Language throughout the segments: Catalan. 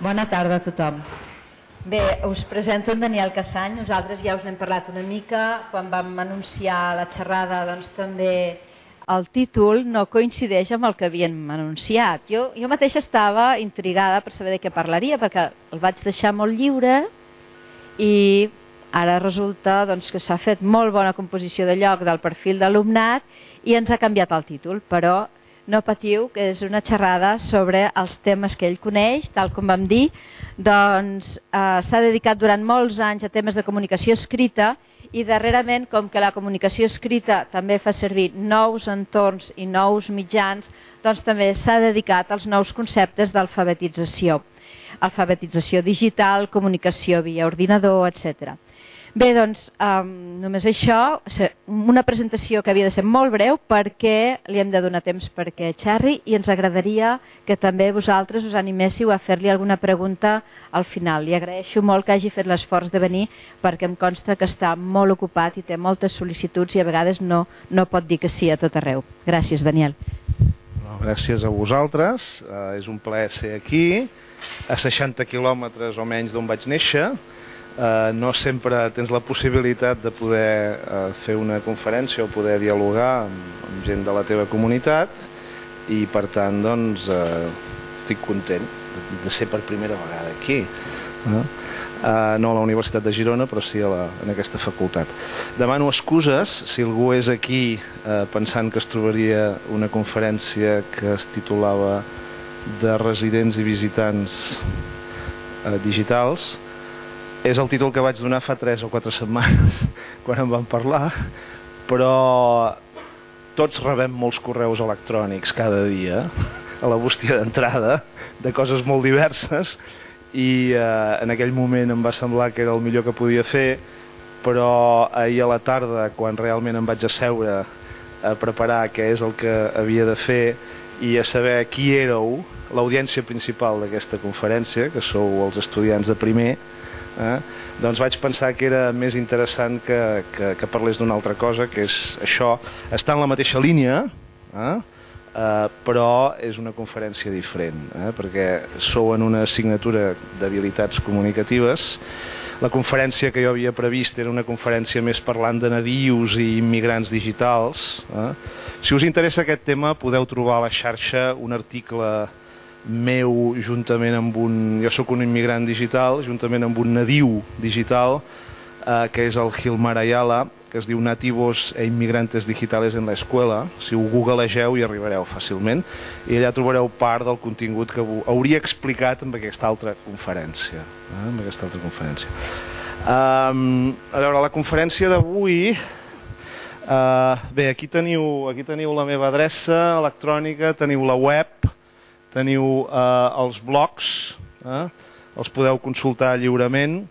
Bona tarda a tothom. Bé, us presento en Daniel Cassany. Nosaltres ja us n'hem parlat una mica. Quan vam anunciar la xerrada, doncs també el títol no coincideix amb el que havíem anunciat. Jo mateixa estava intrigada per saber de què parlaria, perquè el vaig deixar molt lliure i ara resulta doncs, que s'ha fet molt bona composició de lloc del perfil d'alumnat i ens ha canviat el títol, però no patiu, que és una xerrada sobre els temes que ell coneix, tal com vam dir. Doncs s'ha dedicat durant molts anys a temes de comunicació escrita i darrerament, com que la comunicació escrita també fa servir nous entorns i nous mitjans, doncs també s'ha dedicat als nous conceptes d'alfabetització. Alfabetització digital, comunicació via ordinador, etc. Bé, doncs, només això, una presentació que havia de ser molt breu perquè li hem de donar temps perquè xerri i ens agradaria que també vosaltres us animéssiu a fer-li alguna pregunta al final. Li agraeixo molt que hagi fet l'esforç de venir perquè em consta que està molt ocupat i té moltes sol·licituds i a vegades no pot dir que sí a tot arreu. Gràcies, Daniel. Gràcies a vosaltres. És un plaer ser aquí, a 60 quilòmetres o menys d'on vaig néixer. No sempre tens la possibilitat de poder fer una conferència o poder dialogar amb gent de la teva comunitat i per tant doncs estic content de ser per primera vegada aquí, no a la Universitat de Girona però sí en aquesta facultat. Demano excuses si algú és aquí pensant que es trobaria una conferència que es titulava de residents i visitants digitals. És el títol que vaig donar fa 3 o 4 setmanes quan en vam parlar, però tots rebem molts correus electrònics cada dia a la bústia d'entrada de coses molt diverses i en aquell moment em va semblar que era el millor que podia fer, però ahir a la tarda, quan realment em vaig asseure a preparar què és el que havia de fer i a saber qui éreu, l'audiència principal d'aquesta conferència, que sou els estudiants de primer, doncs vaig pensar que era més interessant que parlés d'una altra cosa, que és això, està en la mateixa línia, però és una conferència diferent, perquè sou en una assignatura d'habilitats comunicatives. La conferència que jo havia previst era una conferència més parlant de nadius i immigrants digitals. Si us interessa aquest tema podeu trobar a la xarxa un article meu juntament amb jo soc un immigrant digital, juntament amb un nadiu digital que és el Gilmar Ayala, que es diu Nativos e Inmigrantes Digitales en la Escuela. Si ho googlegeu hi arribareu fàcilment i allà trobareu part del contingut que hauria explicat amb aquesta altra conferència. A veure, la conferència d'avui, bé, aquí teniu la meva adreça electrònica, teniu la web, teniu els blogs, els podeu consultar lliurement.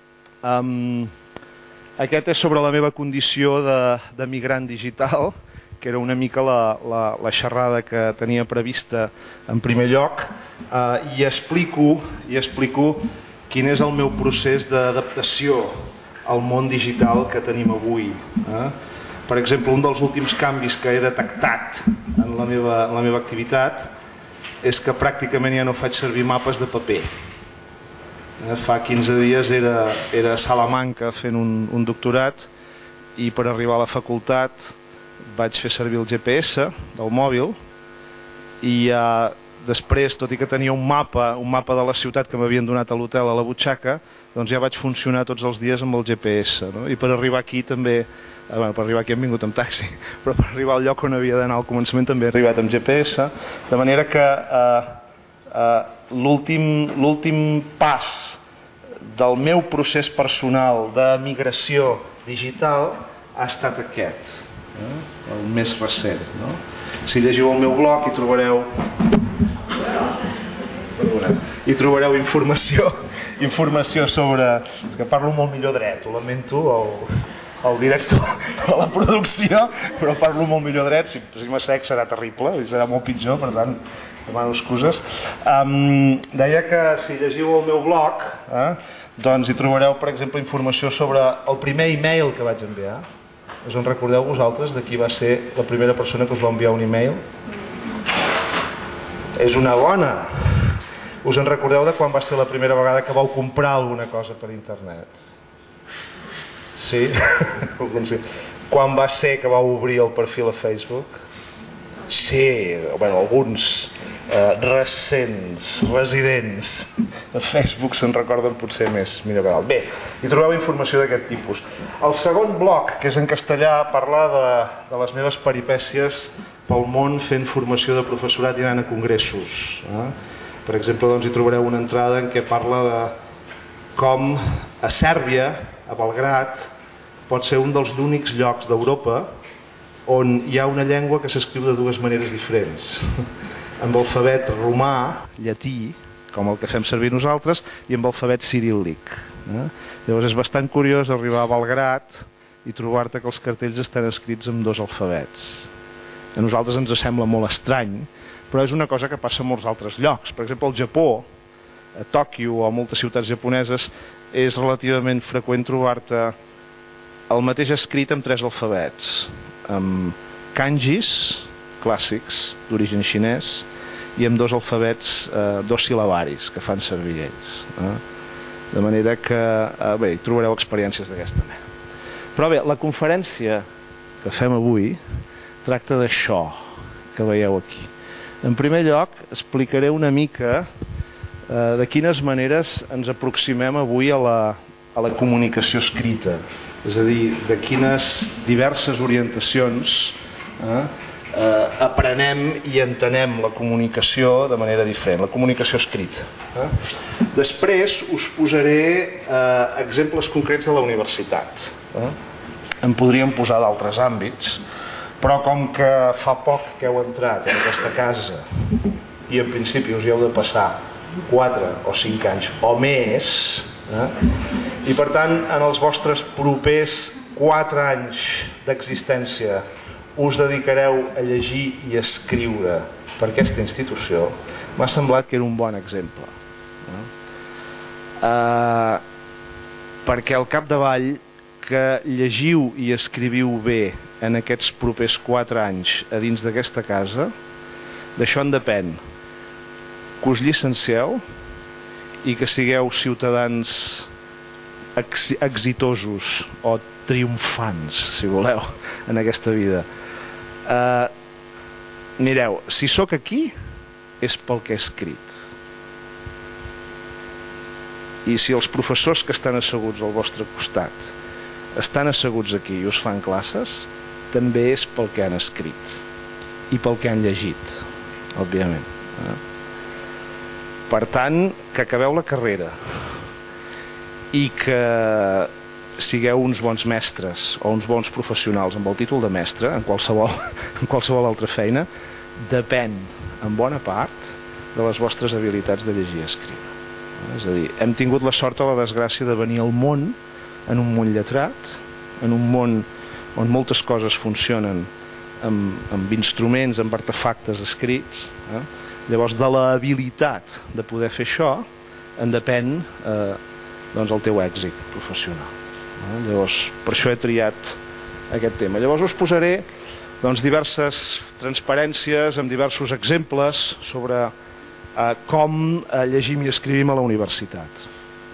Aquest és sobre la meva condició de migrant digital, que era una mica la xerrada que tenia prevista en primer lloc, i explico quin és el meu procés d'adaptació al món digital que tenim avui. Per exemple, un dels últims canvis que he detectat en la meva activitat és que pràcticament ja no faig servir mapes de paper. Fa 15 dies era a Salamanca fent un doctorat i per arribar a la facultat vaig fer servir el GPS del mòbil i després, tot i que tenia un mapa de la ciutat que m'havien donat a l'hotel a la butxaca, doncs ja vaig funcionar tots els dies amb el GPS, i per arribar aquí també, per arribar aquí hem vingut amb taxi, però per arribar al lloc on havia d'anar al començament també he arribat amb GPS, de manera que l'últim pas del meu procés personal de migració digital ha estat aquest, el més recent. Si llegiu el meu blog hi trobareu informació sobre... És que parlo molt millor dret, ho lamento el director de la producció, però parlo molt millor dret, si m'assec serà terrible i serà molt pitjor, per tant demano excuses. Deia que si llegiu el meu blog doncs hi trobareu, per exemple, informació sobre el primer e-mail que vaig enviar. Us en recordeu vosaltres de qui va ser la primera persona que us va enviar un e-mail? És una bona, Us en recordeu de quan va ser la primera vegada que vau comprar alguna cosa per internet? Sí? Quan va ser que vau obrir el perfil a Facebook? Sí, bueno, alguns recents, residents de Facebook se'n recorden potser més millor. Bé, hi trobeu informació d'aquest tipus. El segon bloc, que és en castellà, parla de les meves peripècies pel món fent formació de professorat i anant a congressos. Per exemple, doncs, hi trobareu una entrada en què parla de com a Sèrbia, a Belgrad, pot ser un dels únics llocs d'Europa on hi ha una llengua que s'escriu de dues maneres diferents, amb alfabet romà, llatí, com el que fem servir nosaltres, i amb alfabet ciríl·lic. Llavors és bastant curiós arribar a Belgrad i trobar-te que els cartells estan escrits amb dos alfabets. A nosaltres ens sembla molt estrany, però és una cosa que passa a molts altres llocs. Per exemple, al Japó, a Tòquio o a moltes ciutats japoneses, és relativament freqüent trobar-te el mateix escrit amb tres alfabets, amb kanjis clàssics d'origen xinès i amb dos alfabets, dos sil·labaris que fan servir ells. De manera que bé, hi trobareu experiències d'aquesta mena. Però bé, la conferència que fem avui tracta d'això que veieu aquí. En primer lloc, explicaré una mica de quines maneres ens aproximem avui a la comunicació escrita, és a dir, de quines diverses orientacions aprenem i entenem la comunicació de manera diferent, la comunicació escrita. Després us posaré exemples concrets de la universitat. En podríem posar d'altres àmbits, però com que fa poc que heu entrat en aquesta casa i en principi us hi heu de passar 4 o 5 anys o més, i per tant en els vostres propers 4 anys d'existència us dedicareu a llegir i escriure per aquesta institució, m'ha semblat que era un bon exemple, perquè al capdavall que llegiu i escriviu bé en aquests propers 4 anys a dins d'aquesta casa, d'això en depèn que us llicencieu i que sigueu ciutadans exitosos o triomfants, si voleu, en aquesta vida. Mireu, si sóc aquí és pel que he escrit, i si els professors que estan asseguts al vostre costat estan asseguts aquí i us fan classes, també és pel que han escrit i pel que han llegit, òbviament. Per tant, que acabeu la carrera i que sigueu uns bons mestres o uns bons professionals amb el títol de mestre en qualsevol altra feina, depèn en bona part de les vostres habilitats de llegir i escriure. És a dir, hem tingut la sort o la desgràcia de venir al món en un món lletrat, en un món on moltes coses funcionen amb instruments, amb artefactes escrits. Llavors, de la habilitat de poder fer això en depèn doncs, el teu èxit professional. Llavors, per això he triat aquest tema. Llavors us posaré doncs, diverses transparències amb diversos exemples sobre com llegim i escrivim a la universitat.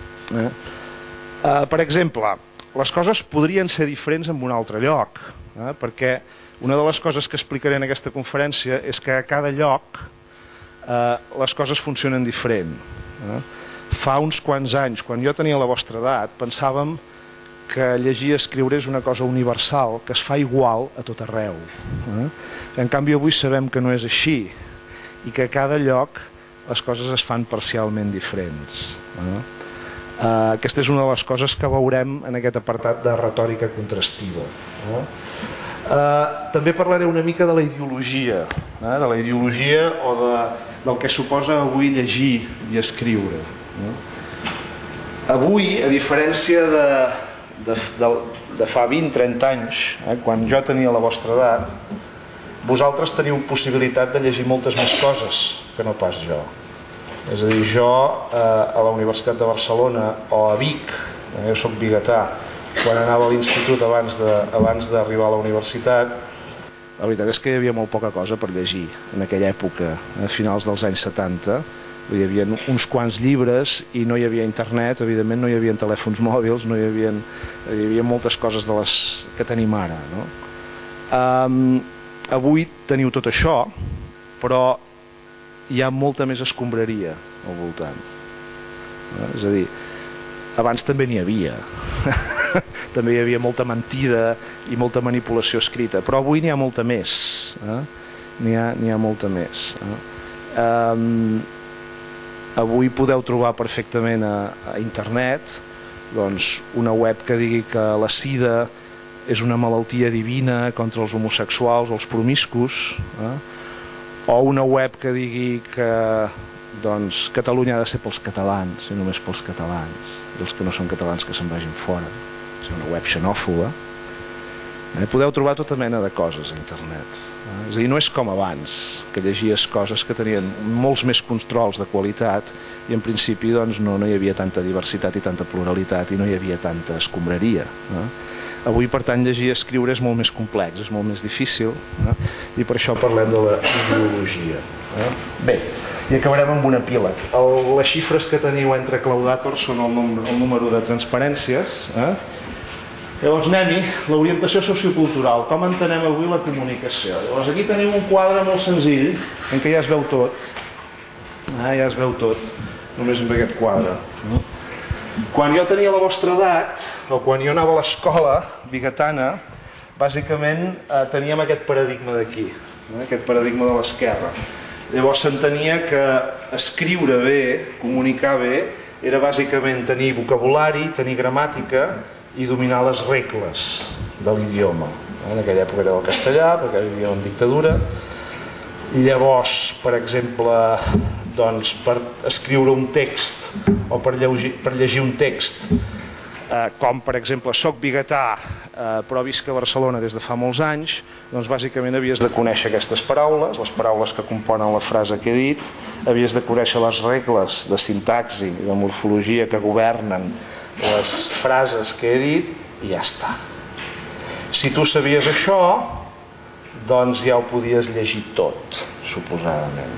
Per exemple, les coses podrien ser diferents en un altre lloc, perquè una de les coses que explicaré en aquesta conferència és que a cada lloc les coses funcionen diferent. Fa uns quants anys, quan jo tenia la vostra edat, pensàvem que llegir i escriure és una cosa universal, que es fa igual a tot arreu. En canvi, avui sabem que no és així i que a cada lloc les coses es fan parcialment diferents. Aquesta és una de les coses que veurem en aquest apartat de retòrica contrastiva. També parlaré una mica de la ideologia, o del que suposa avui llegir i escriure. Avui, a diferència de fa 20-30 anys, quan jo tenia la vostra edat, vosaltres teniu possibilitat de llegir moltes més coses que no pas jo. És a dir, jo a la Universitat de Barcelona o a Vic, jo soc biguetà, quan anava a l'institut abans d'arribar a la universitat, la veritat és que hi havia molt poca cosa per llegir en aquella època, a finals dels anys 70. Hi havia uns quants llibres i no hi havia internet, evidentment no hi havia telèfons mòbils, hi havia moltes coses de les que tenim ara, no? Avui teniu tot això, però hi ha molta més escombraria al voltant. És a dir, abans també n'hi havia. També hi havia molta mentida i molta manipulació escrita, però avui n'hi ha molta més. N'hi ha molta més. Avui podeu trobar perfectament a internet doncs, una web que digui que la sida és una malaltia divina contra els homosexuals o els promiscus, o una web que digui que doncs, Catalunya ha de ser pels catalans i només pels catalans, i els que no són catalans que se'n vagin fora. És una web xenòfoba. Podeu trobar tota mena de coses a internet. És a dir, no és com abans, que llegies coses que tenien molts més controls de qualitat i en principi doncs, no hi havia tanta diversitat i tanta pluralitat i no hi havia tanta escombraria. Avui, per tant, llegir i escriure és molt més complex, és molt més difícil, i per això parlem de la ideologia. Bé, i acabarem amb un epíleg. Les xifres que teniu entre claudàtors són el número de transparències. Llavors anem-hi, l'orientació sociocultural, com entenem avui la comunicació. Llavors aquí teniu un quadre molt senzill, en què ja es veu tot. Ja es veu tot, només amb aquest quadre. Quan jo tenia la vostra edat, o quan jo anava a l'escola bigatana, bàsicament teníem aquest paradigma d'aquí, aquest paradigma de l'esquerra. Llavors s'entenia que escriure bé, comunicar bé, era bàsicament tenir vocabulari, tenir gramàtica i dominar les regles de l'idioma. En aquella època era el castellà, perquè hi havia una dictadura. I llavors, per exemple, doncs, per escriure un text o per llegir un text, com per exemple soc bigatà però visc a Barcelona des de fa molts anys, doncs bàsicament havies de conèixer aquestes paraules, les paraules que componen la frase que he dit, havies de conèixer les regles de sintaxi i de morfologia que governen les frases que he dit i ja està. Si tu sabies això, doncs ja ho podies llegir tot, suposadament.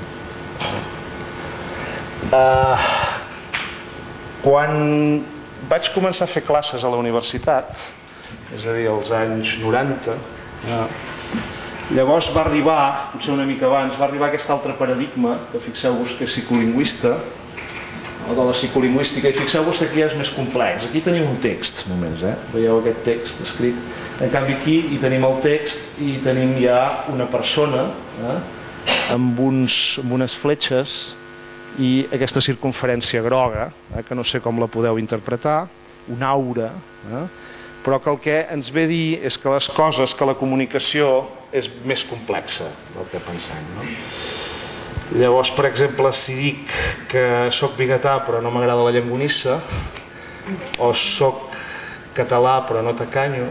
Quan vaig començar a fer classes a la universitat, és a dir, als anys 90, llavors va arribar, potser una mica abans, va arribar aquest altre paradigma, que fixeu-vos que és psicolingüista, o de la psicolingüística, i fixeu-vos que aquí ja és més complex. Aquí teniu un text, només, veieu aquest text escrit. En canvi aquí hi tenim el text i tenim ja una persona amb unes fletxes i aquesta circunferència groga, que no sé com la podeu interpretar, una aura, però que el que ens ve a dir és que les coses, que la comunicació és més complexa del que pensem, no? Llavors, per exemple, si dic que soc bigatà però no m'agrada la llonganissa, o soc català però no tacanyo,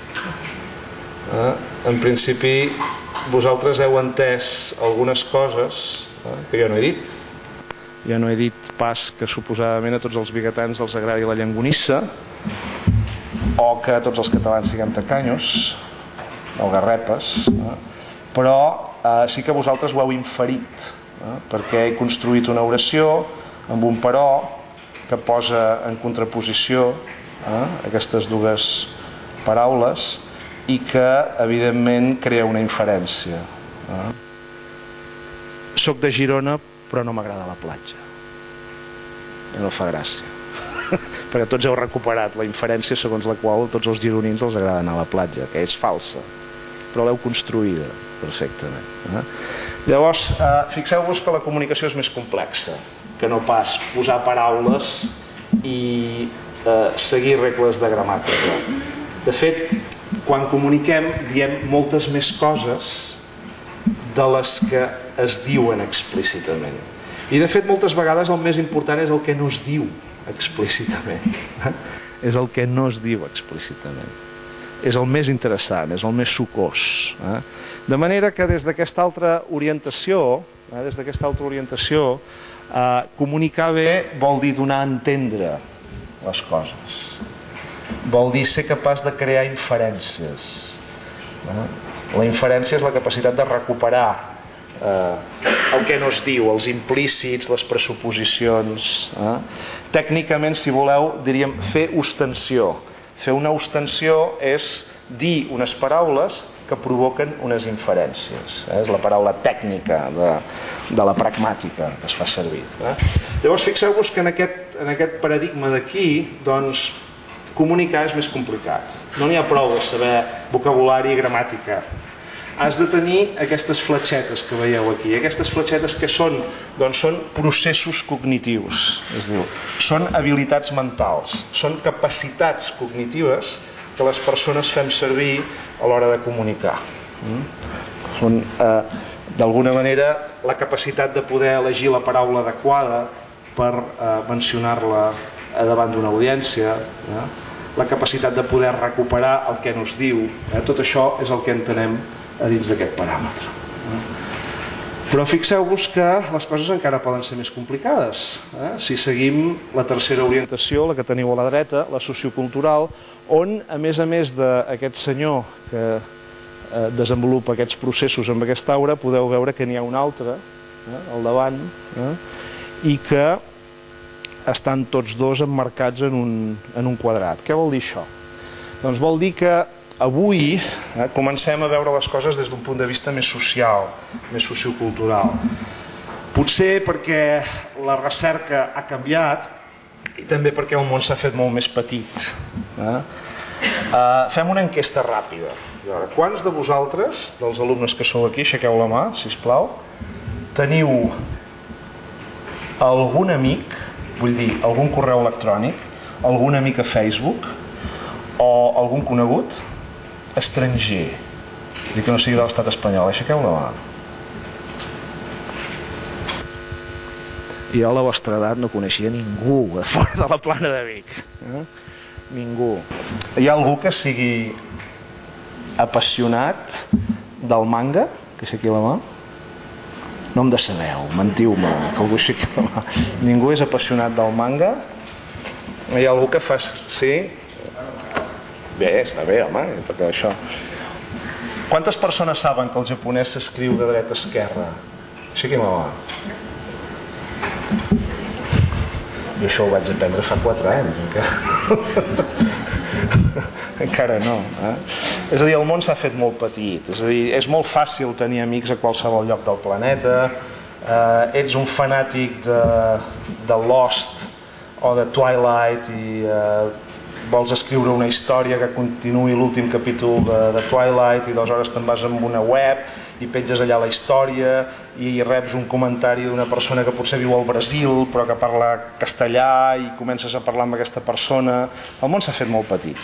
en principi vosaltres heu entès algunes coses que jo no he dit. Jo no he dit pas que suposadament a tots els bigatans els agradi la llonganissa, o que a tots els catalans siguem tacanyos o garrepes, però sí que vosaltres ho heu inferit, perquè he construït una oració amb un però que posa en contraposició aquestes dues paraules i que evidentment crea una inferència. Soc de Girona però no m'agrada la platja. No fa gràcia. Perquè tots heu recuperat la inferència segons la qual tots els gironins els agrada anar a la platja, que és falsa, però l'heu construïda perfectament. Llavors, fixeu-vos que la comunicació és més complexa, que no pas posar paraules i seguir regles de gramàtica. De fet, quan comuniquem diem moltes més coses de les que es diuen explícitament. I de fet moltes vegades el més important és el que no es diu explícitament. És el que no es diu explícitament. És el més interessant, és el més sucós. De manera que des d'aquesta altra orientació, comunicar bé vol dir donar a entendre les coses. Vol dir ser capaç de crear inferències. La inferència és la capacitat de recuperar el que no es diu, els implícits, les pressuposicions. Tècnicament, si voleu, diríem fer ostensió. Fer una ostensió és dir unes paraules que provoquen unes inferències. És la paraula tècnica de la pragmàtica que es fa servir. Llavors, fixeu-vos que en aquest paradigma d'aquí, doncs, comunicar és més complicat. No n'hi ha prou de saber vocabulari i gramàtica. Has de tenir aquestes fletxetes que veieu aquí. Aquestes fletxetes que són? Doncs són processos cognitius. Es diu. Són habilitats mentals. Són capacitats cognitives que les persones fem servir a l'hora de comunicar. Són, d'alguna manera, la capacitat de poder elegir la paraula adequada per mencionar-la davant d'una audiència, la capacitat de poder recuperar el que no es diu. Tot això és el que entenem a dins d'aquest paràmetre. Però fixeu-vos que les coses encara poden ser més complicades. Si seguim la tercera orientació, la que teniu a la dreta, la sociocultural, on, a més d'aquest senyor que desenvolupa aquests processos amb aquesta aura, podeu veure que n'hi ha un altre al davant, i que estan tots dos emmarcats en un quadrat. Què vol dir això? Doncs vol dir que avui comencem a veure les coses des d'un punt de vista més social, més sociocultural. Potser perquè la recerca ha canviat i també perquè el món s'ha fet molt més petit. Fem una enquesta ràpida. Quants de vosaltres, dels alumnes que sou aquí, aixequeu la mà, sisplau, teniu algun amic, vull dir, algun correu electrònic, algun amic a Facebook o algun conegut estranger, dir que no sigui de l'estat espanyol? Aixequeu la mà. Jo a la vostra edat no coneixia ningú a fora de la Plana de Vic. Ningú. Hi ha algú que sigui apassionat del manga? Que aixequi la mà. No em decebeu, mentiu-me, que algú aixequi la mà. Ningú és apassionat del manga? Hi ha algú que fa... Sí? Bé, està bé, home, toca això. Quantes persones saben que el japonès s'escriu de dreta a esquerra? Aixequi la mà. Jo això ho vaig aprendre fa 4 anys, encara. Encara no. És a dir, el món s'ha fet molt petit. És a dir, és molt fàcil tenir amics a qualsevol lloc del planeta. Ets un fanàtic de Lost o de Twilight i vols escriure una història que continuï l'últim capítol de Twilight i aleshores te'n vas amb una web i penges allà la història i reps un comentari d'una persona que potser viu al Brasil però que parla castellà i comences a parlar amb aquesta persona. El món s'ha fet molt petit.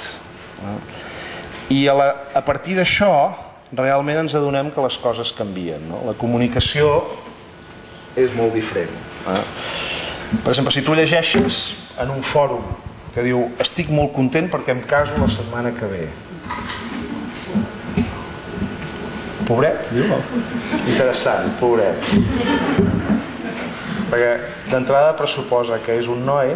I a partir d'això realment ens adonem que les coses canvien. La comunicació és molt diferent. Per exemple, si tu llegeixes en un fòrum que diu estic molt content perquè em caso la setmana que ve. Pobret, diu, no? Interessant, pobret. Perquè d'entrada pressuposa que és un noi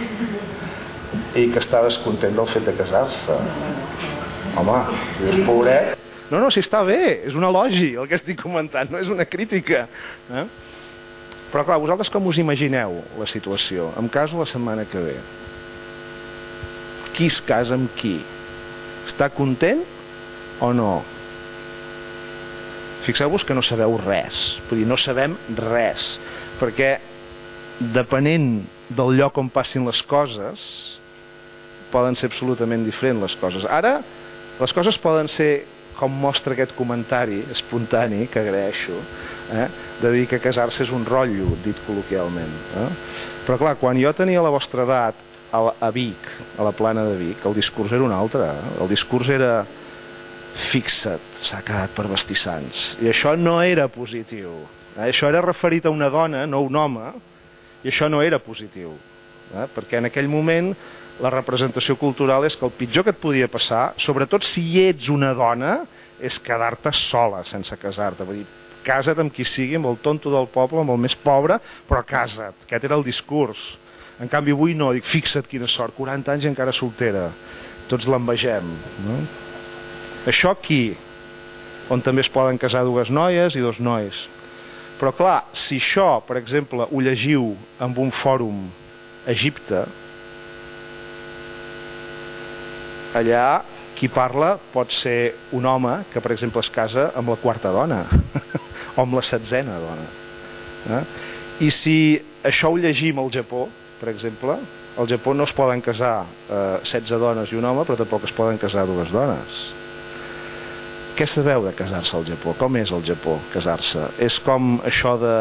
i que està descontent del fet de casar-se. Home, dius pobret. No, si està bé, és un elogi el que estic comentant, no és una crítica. Però clar, vosaltres com us imagineu la situació? Em caso la setmana que ve. Qui es casa amb qui? Està content o no? Fixeu-vos que no sabeu res. Vull dir, no sabem res. Perquè depenent del lloc on passin les coses poden ser absolutament diferents les coses. Ara, les coses poden ser com mostra aquest comentari espontani, que agraeixo, de dir que casar-se és un rotllo, dit col·loquialment. Però clar, quan jo tenia la vostra edat a Vic, a la Plana de Vic, el discurs era un altre. El discurs era fixa't, s'ha quedat per bastissants. I això no era positiu. Això era referit a una dona, no a un home, i això no era positiu. Perquè en aquell moment la representació cultural és que el pitjor que et podia passar, sobretot si ets una dona, és quedar-te sola sense casar-te. Vull dir, casa't amb qui sigui, amb el tonto del poble, amb el més pobre, però casa't. Aquest era el discurs. En canvi avui no, dic, fixa't quina sort, 40 anys i encara soltera, tots l'envegem, no? Això aquí, on també es poden casar dues noies i dos nois. Però clar, si això, per exemple, ho llegiu en un fòrum a Egipte, allà qui parla pot ser un home que, per exemple, es casa amb la quarta dona o amb la 16a dona. I si això ho llegim al Japó, per exemple, al Japó no es poden casar 16 dones i un home, però tampoc es poden casar dues dones. Què sabeu de casar-se al Japó? Com és el Japó, casar-se? És com això de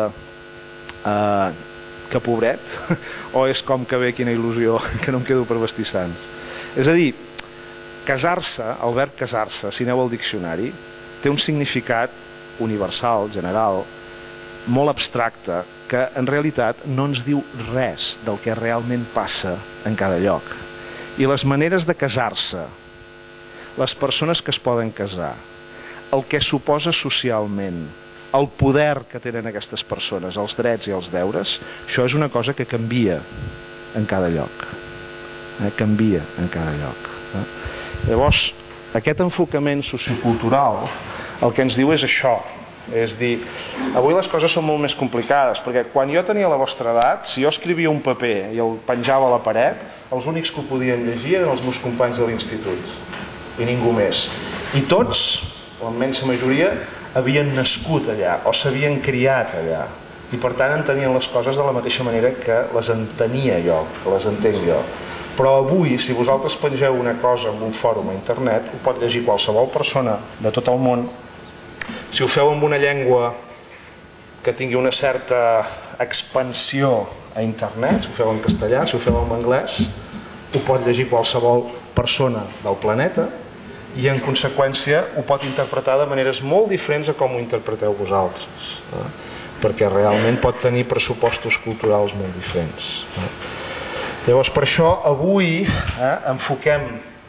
que pobret? O és com que bé, quina il·lusió, que no em quedo per vestir sants? És a dir, casar-se, el verb casar-se, si aneu al diccionari, té un significat universal, general, molt abstracte, que en realitat no ens diu res del que realment passa en cada lloc. I les maneres de casar-se, les persones que es poden casar, el que suposa socialment, el poder que tenen aquestes persones, els drets i els deures, això és una cosa que canvia en cada lloc. Canvia en cada lloc. Llavors, aquest enfocament sociocultural el que ens diu és això. És dir, avui les coses són molt més complicades, perquè quan jo tenia la vostra edat, si jo escrivia un paper i el penjava a la paret, els únics que ho podien llegir eren els meus companys de l'institut, i ningú més. I tots, la immensa majoria, havien nascut allà, o s'havien criat allà, i per tant entenien les coses de la mateixa manera que les entenia jo, que les entenc jo. Però avui, si vosaltres pengeu una cosa en un fòrum a internet, ho pot llegir qualsevol persona de tot el món. Si ho feu amb una llengua que tingui una certa expansió a internet, si ho feu en castellà, si ho feu en anglès, ho pot llegir qualsevol persona del planeta i en conseqüència ho pot interpretar de maneres molt diferents a com ho interpreteu vosaltres, perquè realment pot tenir pressupostos culturals molt diferents. Llavors, per això avui enfoquem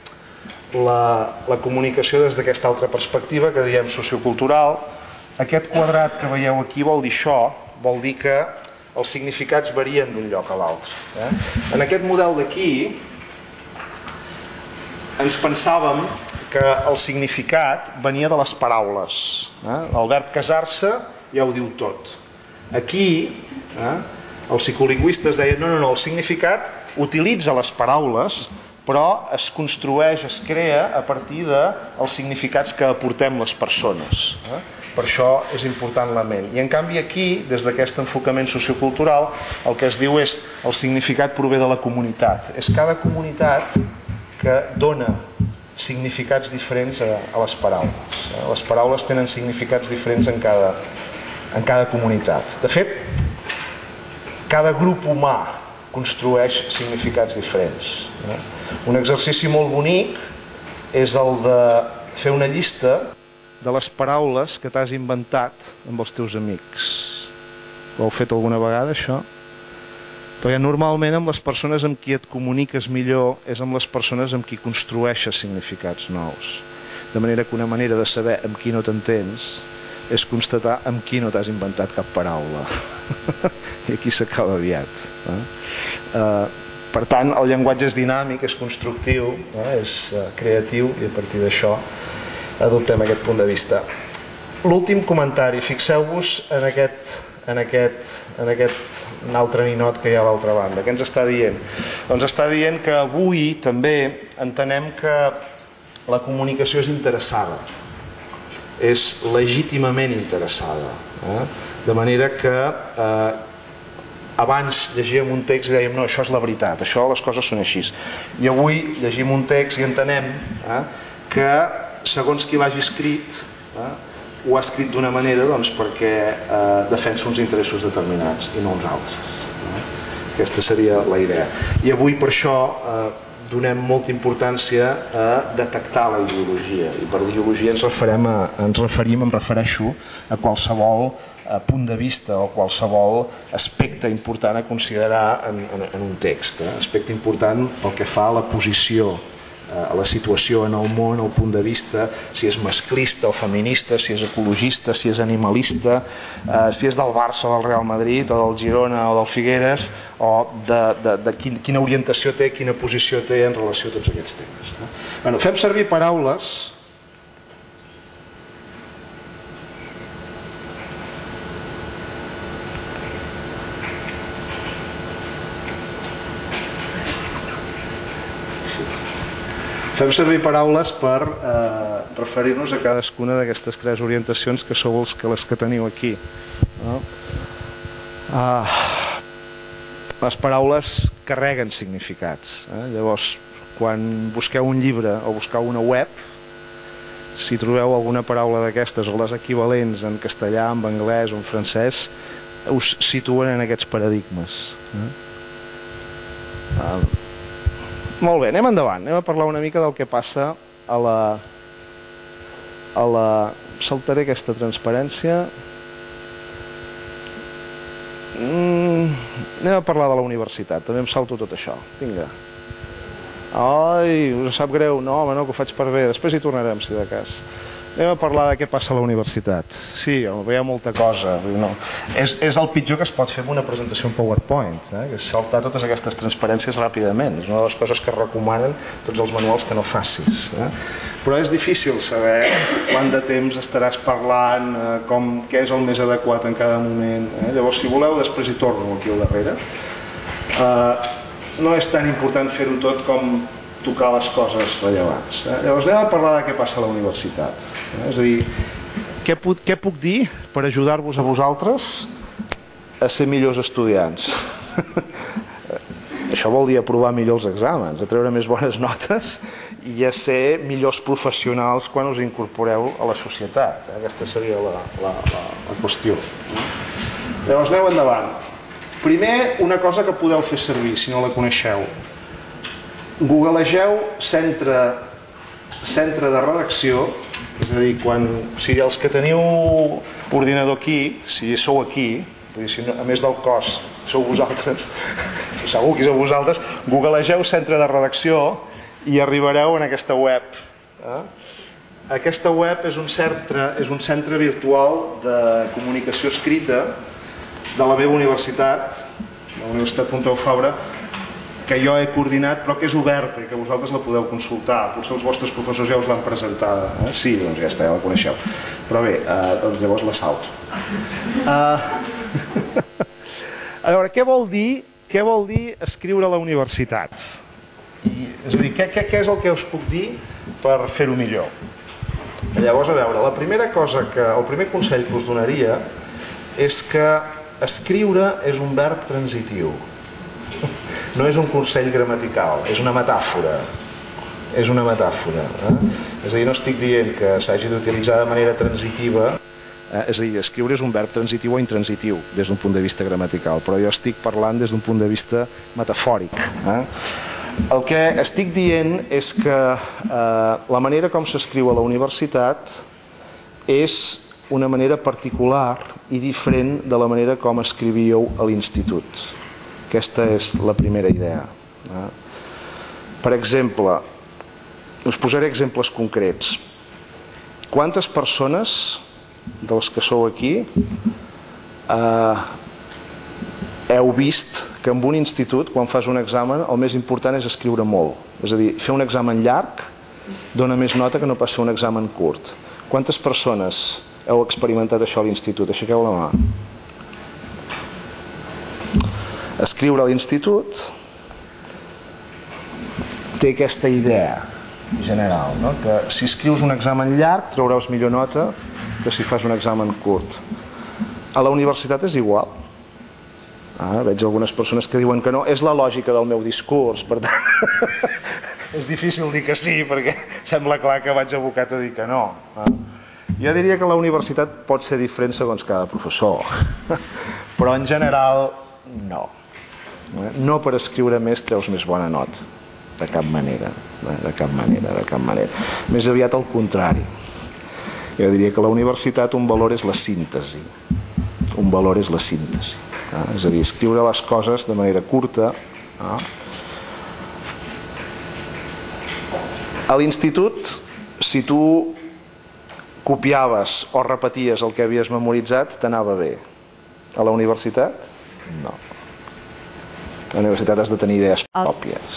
la comunicació des d'aquesta altra perspectiva que diem sociocultural. Aquest quadrat que veieu aquí vol dir això, vol dir que els significats varien d'un lloc a l'altre. En aquest model d'aquí ens pensàvem que el significat venia de les paraules. El verb casar-se ja ho diu tot. Aquí els psicolingüistes deien no, el significat utilitza les paraules però es construeix, es crea a partir dels significats que aportem les persones. Per això és important la ment. I en canvi aquí, des d'aquest enfocament sociocultural, el que es diu és el significat prové de la comunitat. És cada comunitat que dona significats diferents a les paraules. Les paraules tenen significats diferents en cada comunitat. De fet, cada grup humà construeix significats diferents. Un exercici molt bonic és el de fer una llista de les paraules que t'has inventat amb els teus amics. Ho heu fet alguna vegada, això? Perquè normalment amb les persones amb qui et comuniques millor és amb les persones amb qui construeixes significats nous. De manera que una manera de saber amb qui no t'entens és constatar amb qui no t'has inventat cap paraula. I aquí s'acaba aviat. Per tant, el llenguatge és dinàmic, és constructiu, és creatiu, i a partir d'això adoptem aquest punt de vista. L'últim comentari, fixeu-vos en aquest altre ninot que hi ha a l'altra banda. Què ens està dient? Doncs està dient que avui també entenem que la comunicació és interessada, és legítimament interessada, de manera que abans llegíem un text i dèiem no, això és la veritat, això les coses són així, i avui llegim un text i entenem que segons qui l'hagi escrit ho ha escrit d'una manera perquè defensa uns interessos determinats i no uns altres. Aquesta seria la idea. I avui per això donem molta importància a detectar la ideologia, i per ideologia em refereixo a qualsevol punt de vista o qualsevol aspecte important a considerar en un text, aspecte important pel que fa a la posició, a la situació en el món, el punt de vista, si és masclista o feminista, si és ecologista, si és animalista, si és del Barça o del Real Madrid o del Girona o del Figueres, o de quina orientació té, quina posició té en relació a tots aquests temes. Fem servir paraules difícil. Fem servir paraules per referir-nos a cadascuna d'aquestes 3 orientacions que sou les que teniu aquí. No? Les paraules carreguen significats. Llavors, quan busqueu un llibre o busqueu una web, si trobeu alguna paraula d'aquestes o les equivalents en castellà, en anglès o en francès, us situen en aquests paradigmes. Molt bé, anem endavant. Anem a parlar una mica del que passa a la... Saltaré aquesta transparència. Anem a parlar de la universitat. També em salto tot això. Vinga. Ai, us sap greu. No, home, no, que ho faig per bé. Després hi tornarem, si de cas. Anem a parlar de què passa a la universitat. Sí, hi ha molta cosa. No. És el pitjor que es pot fer amb una presentació en PowerPoint, que és saltar totes aquestes transparències ràpidament. És una de les coses que recomanen tots els manuals que no facis. Però és difícil saber quant de temps estaràs parlant, què és el més adequat en cada moment. Llavors, si voleu, després hi torno aquí al darrere. No és tan important fer-ho tot com tocar les coses rellevants. Llavors anem a parlar de què passa a la universitat. És a dir, què puc dir per ajudar-vos a vosaltres a ser millors estudiants? Això vol dir aprovar millor els exàmens, a treure més bones notes i a ser millors professionals quan us incorporeu a la societat. Aquesta seria la qüestió. Llavors aneu endavant. Primer, una cosa que podeu fer servir si no la coneixeu. Googlegeu centre de redacció, és a dir, si els que teniu ordinador aquí, si sou aquí, si a més del cos sou vosaltres, segur que sou vosaltres, googlegeu centre de redacció i arribareu en aquesta web. Aquesta web és un centre virtual de comunicació escrita de la meva universitat, la Universitat Pompeu Fabra, que jo he coordinat però que és oberta i que vosaltres la podeu consultar. Potser els vostres professors ja us l'han presentada. Sí, doncs ja està, ja la coneixeu. Però bé, doncs llavors la salto. A veure, què vol dir escriure a la universitat? És a dir, què és el que us puc dir per fer-ho millor? Llavors, a veure, el primer consell que us donaria és que escriure és un verb transitiu. No és un consell gramatical, és una metàfora. És una metàfora. És a dir, no estic dient que s'hagi d'utilitzar de manera transitiva, és a dir, escriure és un verb transitiu o intransitiu des d'un punt de vista gramatical, però jo estic parlant des d'un punt de vista metafòric. El que estic dient és que la manera com s'escriu a la universitat és una manera particular i diferent de la manera com escrivíeu a l'institut. Aquesta és la primera idea. Per exemple, us posaré exemples concrets. Quantes persones dels que sou aquí heu vist que en un institut, quan fas un examen, el més important és escriure molt? És a dir, fer un examen llarg dona més nota que no pas fer un examen curt. Quantes persones heu experimentat això a l'institut? Aixequeu la mà. Escriure a l'institut té aquesta idea general, no? Que si escrius un examen llarg trauràs millor nota que si fas un examen curt. A la universitat és igual. Veig algunes persones que diuen que no. És la lògica del meu discurs, per tant és difícil dir que sí, perquè sembla clar que vaig abocat a dir que no. Jo diria que la universitat pot ser diferent segons cada professor, però en general no. No per escriure més treus més bona nota, de cap manera, de cap manera. Més aviat al contrari. Jo diria que a la universitat un valor és la síntesi. És a dir, escriure les coses de manera curta. A l'institut, si tu copiaves o repeties el que havies memoritzat, t'anava bé. A la universitat, no. A la universitat has de tenir idees pròpies.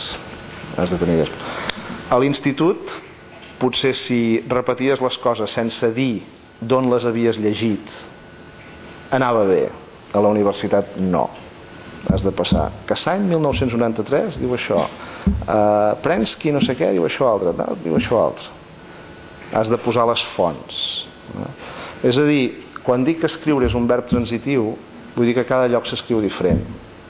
A l'institut, potser si repeties les coses sense dir d'on les havies llegit, anava bé. A la universitat, no. has de passar. Cassany, 1993, diu això. Prensky, no sé què, diu això altre. Diu això altre. Has de posar les fonts. És a dir, quan dic que escriure és un verb transitiu, vull dir que a cada lloc s'escriu diferent.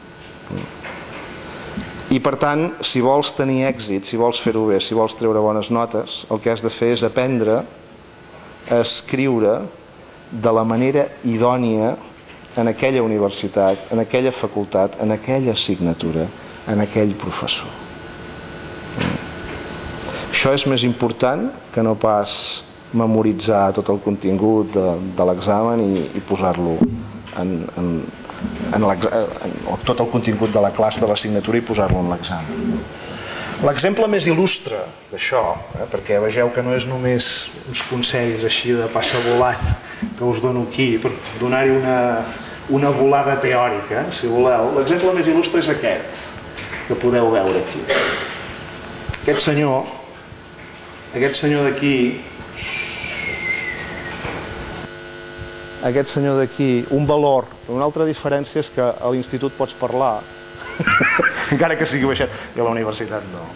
I per tant, si vols tenir èxit, si vols fer-ho bé, si vols treure bones notes, el que has de fer és aprendre a escriure de la manera idònia en aquella universitat, en aquella facultat, en aquella assignatura, en aquell professor. Això és més important que no pas memoritzar tot el contingut de l'examen i posar-lo o tot el contingut de la classe de l'assignatura i posar-lo en l'examen. L'exemple més il·lustre d'això, perquè vegeu que no és només uns consells així de passa volat que us dono aquí per donar-hi una volada teòrica, si voleu, l'exemple més il·lustre és aquest que podeu veure aquí. Aquest senyor d'aquí, un valor. Una altra diferència és que a l'institut pots parlar, encara que sigui baixet, i a la universitat no.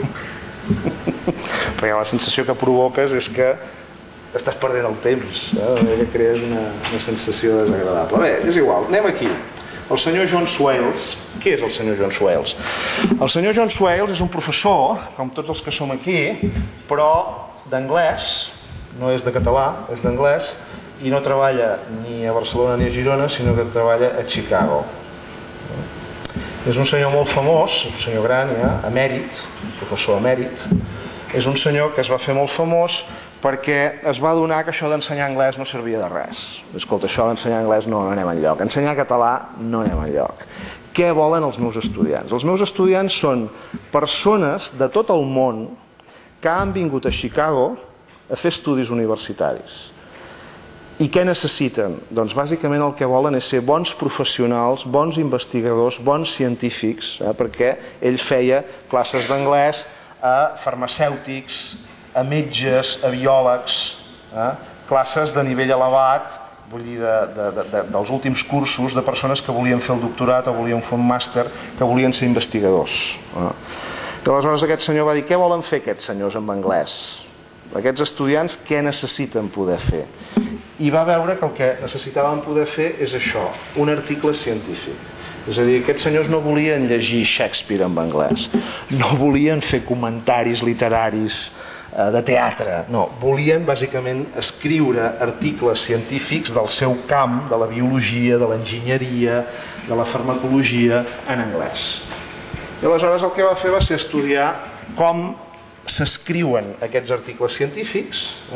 Perquè la sensació que provoques és que estàs perdent el temps, que crees una sensació desagradable. Bé, és igual, anem aquí. El senyor John Swales. Qui és el senyor John Swales? El senyor John Swales és un professor, com tots els que som aquí, però d'anglès, no és de català, és d'anglès, i no treballa ni a Barcelona ni a Girona, sinó que treballa a Chicago. És un senyor molt famós, un senyor gran, emèrit, professor emèrit. És un senyor que es va fer molt famós perquè es va adonar que això d'ensenyar anglès no servia de res. Escolta, això d'ensenyar anglès no anem enlloc. Ensenyar català no anem enlloc. Què volen els meus estudiants? Els meus estudiants són persones de tot el món que han vingut a Chicago a fer estudis universitaris. I què necessiten? Doncs bàsicament el que volen és ser bons professionals, bons investigadors, bons científics, perquè ell feia classes d'anglès a farmacèutics, a metges, a biòlegs, classes de nivell elevat, vull dir, dels últims cursos de persones que volien fer el doctorat o volien fer un màster, que volien ser investigadors. I aleshores aquest senyor va dir, què volen fer aquests senyors amb anglès? Aquests estudiants què necessiten poder fer? I va veure que el que necessitaven poder fer és això, un article científic. És a dir, aquests senyors no volien llegir Shakespeare en anglès, no volien fer comentaris literaris de teatre, no, volien bàsicament escriure articles científics del seu camp, de la biologia, de l'enginyeria, de la farmacologia, en anglès. I aleshores el que va fer va ser estudiar com s'escriuen aquests articles científics,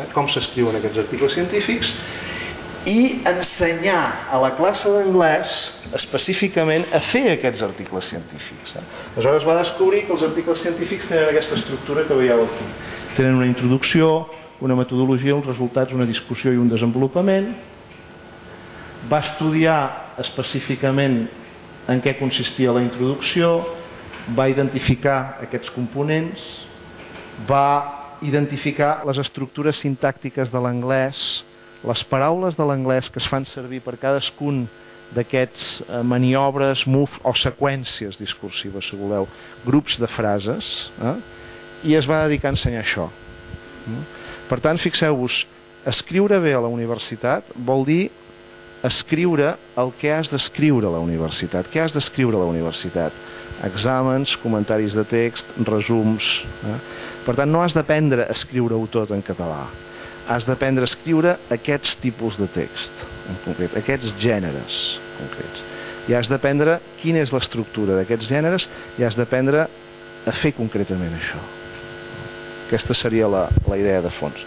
i ensenyar a la classe d'anglès específicament a fer aquests articles científics. Aleshores va descobrir que els articles científics tenen aquesta estructura que veieu aquí. Tenen una introducció, una metodologia, uns resultats, una discussió i un desenvolupament. Va estudiar específicament en què consistia la introducció, va identificar aquests components, va identificar les estructures sintàctiques de l'anglès, les paraules de l'anglès que es fan servir per cadascun d'aquests maniobres, moves o seqüències discursives, si voleu, grups de frases, i es va dedicar a ensenyar això. Per tant, fixeu-vos, escriure bé a la universitat vol dir escriure el que has d'escriure a la universitat. Què has d'escriure a la universitat? Exàmens, comentaris de text, resums. Per tant, no has d'aprendre a escriure-ho tot en català. Has d'aprendre a escriure aquests tipus de text, en concret, aquests gèneres concrets. I has d'aprendre quina és l'estructura d'aquests gèneres i has d'aprendre a fer concretament això. Aquesta seria la idea de fons.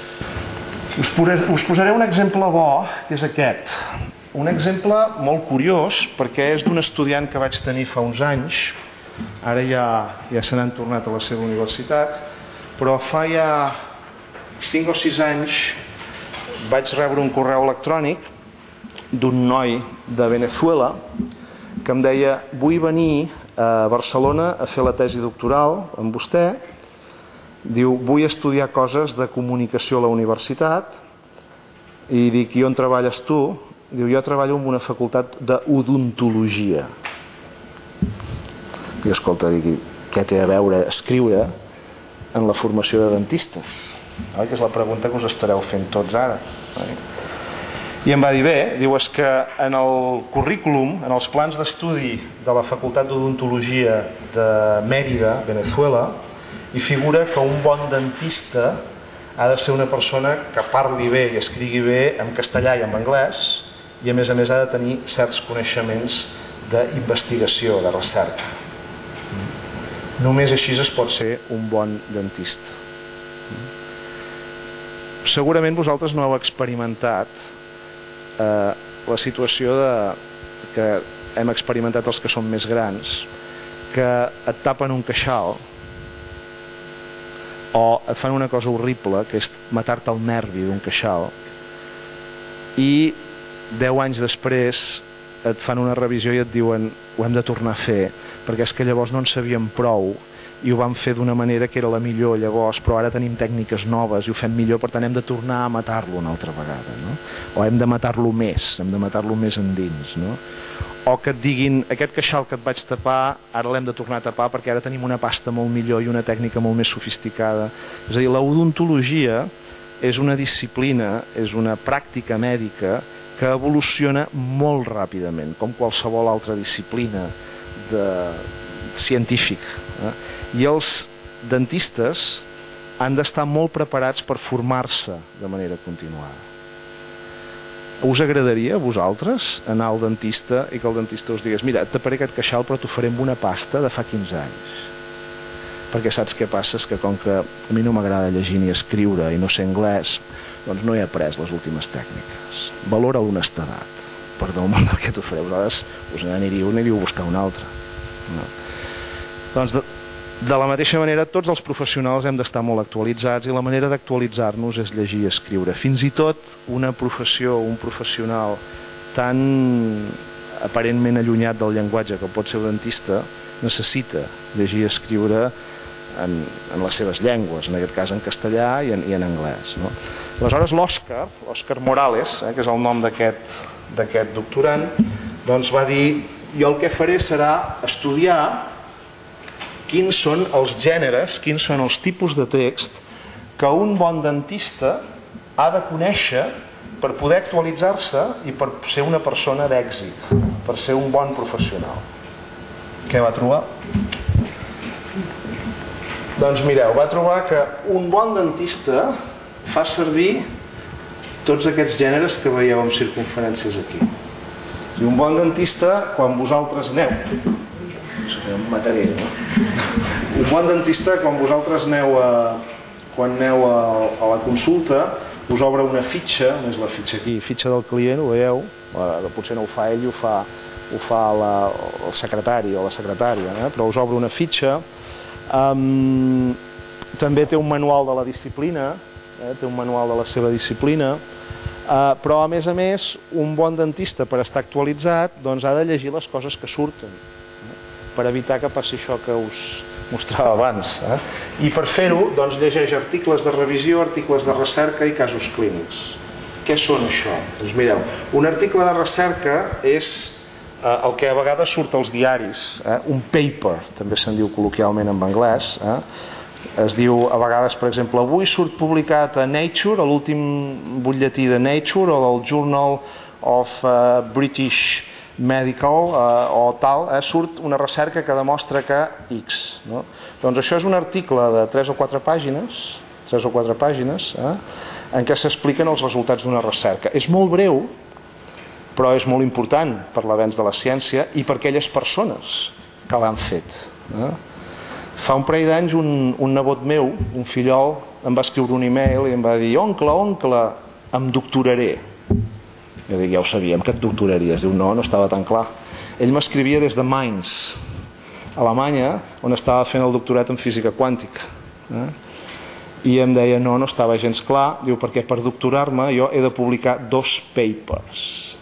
Us posaré un exemple bo, que és aquest. Un exemple molt curiós, perquè és d'un estudiant que vaig tenir fa uns anys, ara ja se n'han tornat a la seva universitat, però fa ja 5 o 6 anys vaig rebre un correu electrònic d'un noi de Venezuela que em deia, vull venir a Barcelona a fer la tesi doctoral amb vostè. Diu, vull estudiar coses de comunicació a la universitat. I dic, i on treballes tu? Diu, jo treballo en una facultat d'odontologia. I escolta, digui, què té a veure escriure en la formació de dentistes? Oi? Que és la pregunta que us estareu fent tots ara. Oi? I em va dir, bé, diu, és que en el currículum, en els plans d'estudi de la Facultat d'Odontologia de Mèrida, Venezuela, hi figura que un bon dentista ha de ser una persona que parli bé i escrigui bé en castellà i en anglès, i a més ha de tenir certs coneixements d'investigació, de recerca. Només així es pot ser un bon dentista. Segurament vosaltres no heu experimentat la situació que hem experimentat els que som més grans, que et tapen un queixal o et fan una cosa horrible, que és matar-te el nervi d'un queixal, i 10 anys després et fan una revisió i et diuen ho hem de tornar a fer, perquè és que llavors no en sabíem prou i ho vam fer d'una manera que era la millor llavors, però ara tenim tècniques noves i ho fem millor, per tant hem de tornar a matar-lo una altra vegada, no? O hem de matar-lo més endins, no? O que et diguin, aquest queixal que et vaig tapar ara l'hem de tornar a tapar perquè ara tenim una pasta molt millor i una tècnica molt més sofisticada. És a dir, l'odontologia és una disciplina, és una pràctica mèdica que evoluciona molt ràpidament, com qualsevol altra disciplina científica. I els dentistes han d'estar molt preparats per formar-se de manera continuada. Us agradaria a vosaltres anar al dentista i que el dentista us digués mira, et taparé aquest queixal però t'ho faré amb una pasta de fa 15 anys? Perquè saps què passa? És que com que a mi no m'agrada llegir ni escriure i no sé anglès, doncs no he après les últimes tècniques. Valora l'honestedat. Perdó, molt del que t'ho faré. Vosaltres us n'aniríeu a buscar un altre. No. Doncs de la mateixa manera tots els professionals hem d'estar molt actualitzats i la manera d'actualitzar-nos és llegir i escriure. Fins i tot una professió, un professional tan aparentment allunyat del llenguatge que pot ser un dentista necessita llegir i escriure en les seves llengües, en aquest cas en castellà i en anglès, no? Aleshores l'Òscar Morales, que és el nom d'aquest doctorand, doncs va dir jo el que faré serà estudiar quins són els gèneres, quins són els tipus de text que un bon dentista ha de conèixer per poder actualitzar-se i per ser una persona d'èxit, per ser un bon professional. Què va trobar? Doncs mireu, va trobar que un bon dentista fa servir tots aquests gèneres que veieu en circunferències aquí. I un bon dentista, quan vosaltres aneu, em mataré, no? Un bon dentista, quan vosaltres aneu a la consulta, us obre una fitxa, és la fitxa aquí, fitxa del client, ho veieu? Potser no ho fa ell, ho fa el secretari o la secretària, però us obre una fitxa. També té un manual de la disciplina, té un manual de la seva disciplina, però a més, un bon dentista per estar actualitzat doncs ha de llegir les coses que surten, per evitar que passi això que us mostrava abans. I per fer-ho doncs llegeix articles de revisió, articles de recerca i casos clínics. Què són això? Doncs mireu, un article de recerca és el que a vegades surt als diaris, un paper, també se'n diu col·loquialment en anglès, es diu a vegades, per exemple, avui surt publicat a Nature, a l'últim butlletí de Nature o del Journal of British Medical o tal, surt una recerca que demostra que X, no? Doncs això és un article de 3 o 4 pàgines en què s'expliquen els resultats d'una recerca. És molt breu, però és molt important per l'avenç de la ciència i per aquelles persones que l'han fet. Fa un parell d'anys un nebot meu, un fillol, em va escriure un e-mail i em va dir oncle, em doctoraré. Jo dic, ja ho sabíem, que et doctoraries. Diu, no estava tan clar. Ell m'escrivia des de Mainz, Alemanya, on estava fent el doctorat en física quàntica. I em deia, no estava gens clar. Diu, perquè per doctorar-me jo he de publicar 2 papers.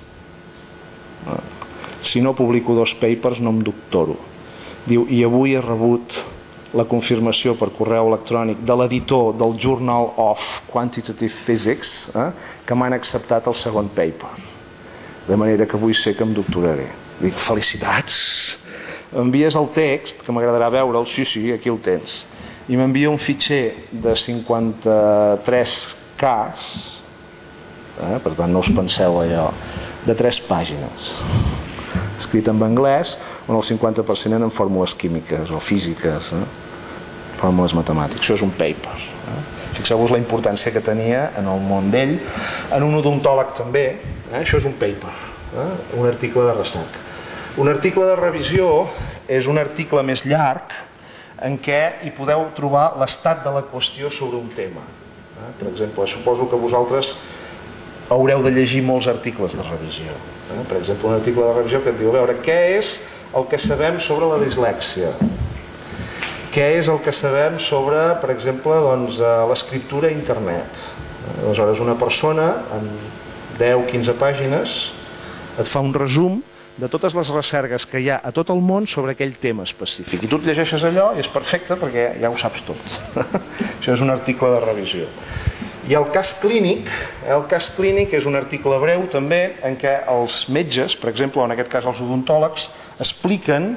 Si no publico 2 papers no em doctoro. Diu, i avui he rebut la confirmació per correu electrònic de l'editor del Journal of Quantitative Physics que m'han acceptat el segon paper, de manera que avui sé que em doctoraré. Dic, felicitats, Envies el text, que m'agradarà veure'l, sí, aquí el tens, i m'envia un fitxer de 53 Ks, per tant no us penseu allò, de 3 pàgines, escrit en anglès, on el 50% eren fórmules químiques o físiques, fórmules matemàtiques. Això és un paper. Fixeu-vos la importància que tenia en el món d'ell, en un odontòleg també. Això és un paper, un article de recerca. Un article de revisió és un article més llarg en què hi podeu trobar l'estat de la qüestió sobre un tema. Per exemple, suposo que vosaltres haureu de llegir molts articles de revisió. Per exemple, un article de revisió que et diu, a veure, què és el que sabem sobre la dislèxia? Què és el que sabem sobre, per exemple, l'escriptura a internet? Aleshores, una persona en 10-15 pàgines et fa un resum de totes les recerques que hi ha a tot el món sobre aquell tema específic. I tu et llegeixes allò i és perfecte perquè ja ho saps tot. Això és un article de revisió. I el cas clínic és un article breu també en què els metges, per exemple, en aquest cas els odontòlegs, expliquen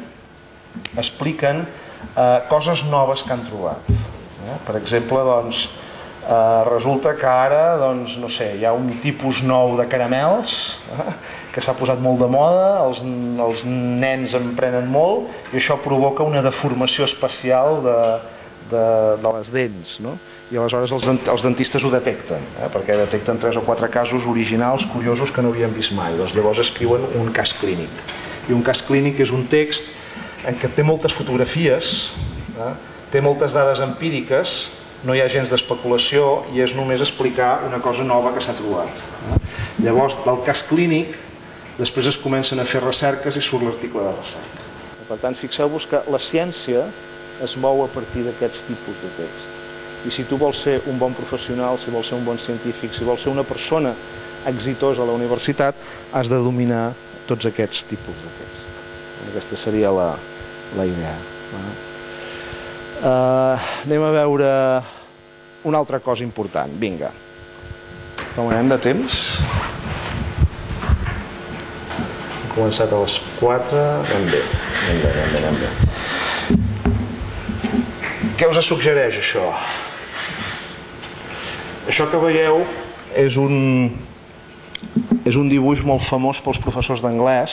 coses noves que han trobat. Per exemple, resulta que ara no sé, hi ha un tipus nou de caramels que s'ha posat molt de moda, els nens en prenen molt i això provoca una deformació espacial de les dents, no? I aleshores els dentistes ho detecten, perquè detecten 3 o 4 casos originals, curiosos, que no havien vist mai. Llavors escriuen un cas clínic. I un cas clínic és un text en què té moltes fotografies, té moltes dades empíriques, no hi ha gens d'especulació i és només explicar una cosa nova que s'ha trobat. Llavors, del cas clínic, després es comencen a fer recerques i surt l'article de recerca. Per tant, fixeu-vos que la ciència es mou a partir d'aquests tipus de text. I si tu vols ser un bon professional, si vols ser un bon científic, si vols ser una persona exitosa a la universitat, has de dominar tots aquests tipus de text. Aquesta seria la idea. Anem a veure una altra cosa important. Vinga. Com anem de temps? Hem començat a les 4. Anem bé. Què us suggereix això? Això que veieu és un dibuix molt famós pels professors d'anglès,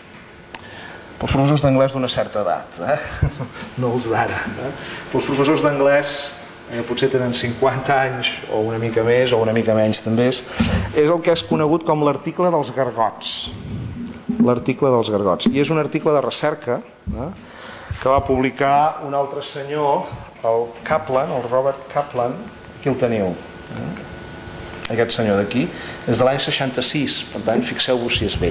pels professors d'anglès d'una certa edat, no els d'ara. Pels professors d'anglès, potser tenen 50 anys, o una mica més, o una mica menys també, és el que és conegut com l'article dels gargots. L'article dels gargots. I és un article de recerca que va publicar un altre senyor, el Kaplan, el Robert Kaplan. Aquí el teniu. Aquest senyor d'aquí és de l'any 66, per tant fixeu-vos si és vell,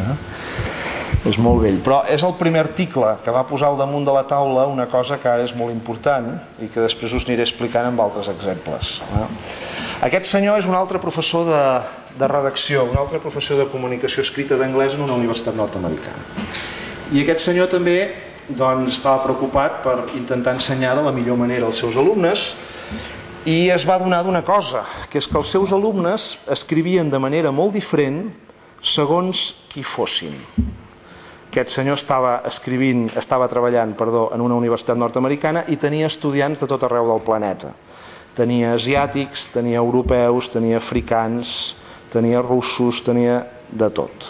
és molt vell, però és el primer article que va posar al damunt de la taula una cosa que ara és molt important i que després us aniré explicant amb altres exemples. Aquest senyor és un altre professor de redacció, un altre professor de comunicació escrita d'anglès en una universitat nord-americana, i aquest senyor també estava preocupat per intentar ensenyar de la millor manera als seus alumnes. I es va adonar d'una cosa, que és que els seus alumnes escrivien de manera molt diferent segons qui fossin. Aquest senyor estava treballant en una universitat nord-americana i tenia estudiants de tot arreu del planeta. Tenia asiàtics, tenia europeus, tenia africans, tenia russos, tenia de tot.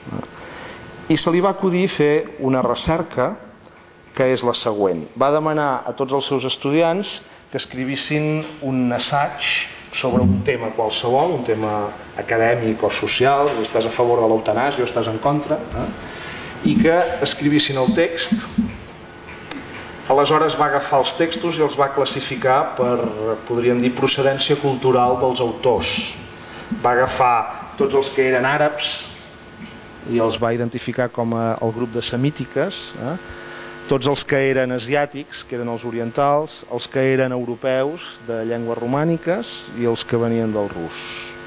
I se li va acudir fer una recerca que és la següent. Va demanar a tots els seus estudiants que escrivissin un assaig sobre un tema qualsevol, un tema acadèmic o social, estàs a favor de l'eutanàsia o estàs en contra, i que escrivissin el text. Aleshores va agafar els textos i els va classificar per, podríem dir, procedència cultural dels autors. Va agafar tots els que eren àrabs i els va identificar com el grup de semítiques, tots els que eren asiàtics, que eren els orientals, els que eren europeus de llengües romàniques i els que venien del rus.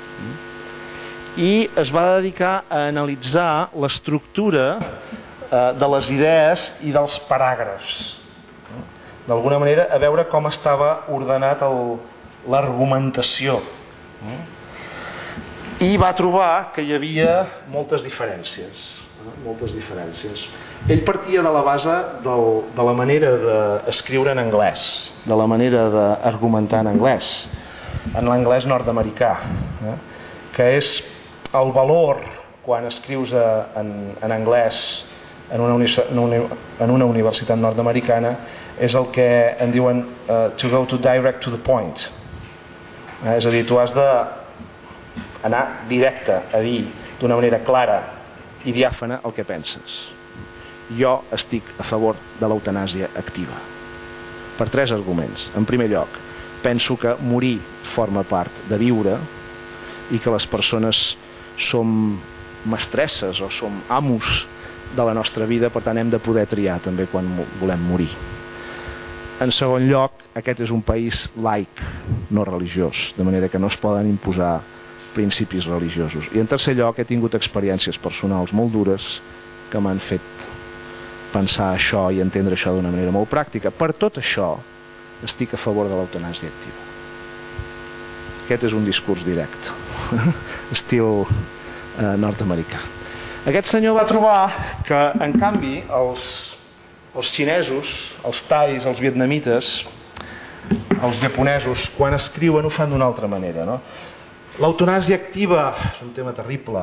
I es va dedicar a analitzar l'estructura de les idees i dels paràgrafs. D'alguna manera, a veure com estava ordenat l'argumentació. I va trobar que hi havia moltes diferències. moltes diferències. Ell partia de la base de la manera d'escriure en anglès, de la manera d'argumentar en anglès, en l'anglès nord-americà, que és el valor quan escrius en anglès en una universitat nord-americana és el que en diuen to go to direct to the point. És a dir, tu has d'anar directe a dir d'una manera clara i diàfana el que penses. Jo estic a favor de l'eutanàsia activa per 3 arguments. En primer lloc, penso que morir forma part de viure i que les persones som mestresses o som amos de la nostra vida, per tant hem de poder triar també quan volem morir. En segon lloc, aquest és un país laic, no religiós, de manera que no es poden imposar principis religiosos. I en tercer lloc, he tingut experiències personals molt dures que m'han fet pensar això i entendre això d'una manera molt pràctica. Per tot això, estic a favor de l'eutanàsia activa. Aquest és un discurs directe, estil nord-americà. Aquest senyor va trobar que, en canvi, els xinesos, els thais, els vietnamites, els japonesos, quan escriuen ho fan d'una altra manera, no? L'eutanàsia activa és un tema terrible.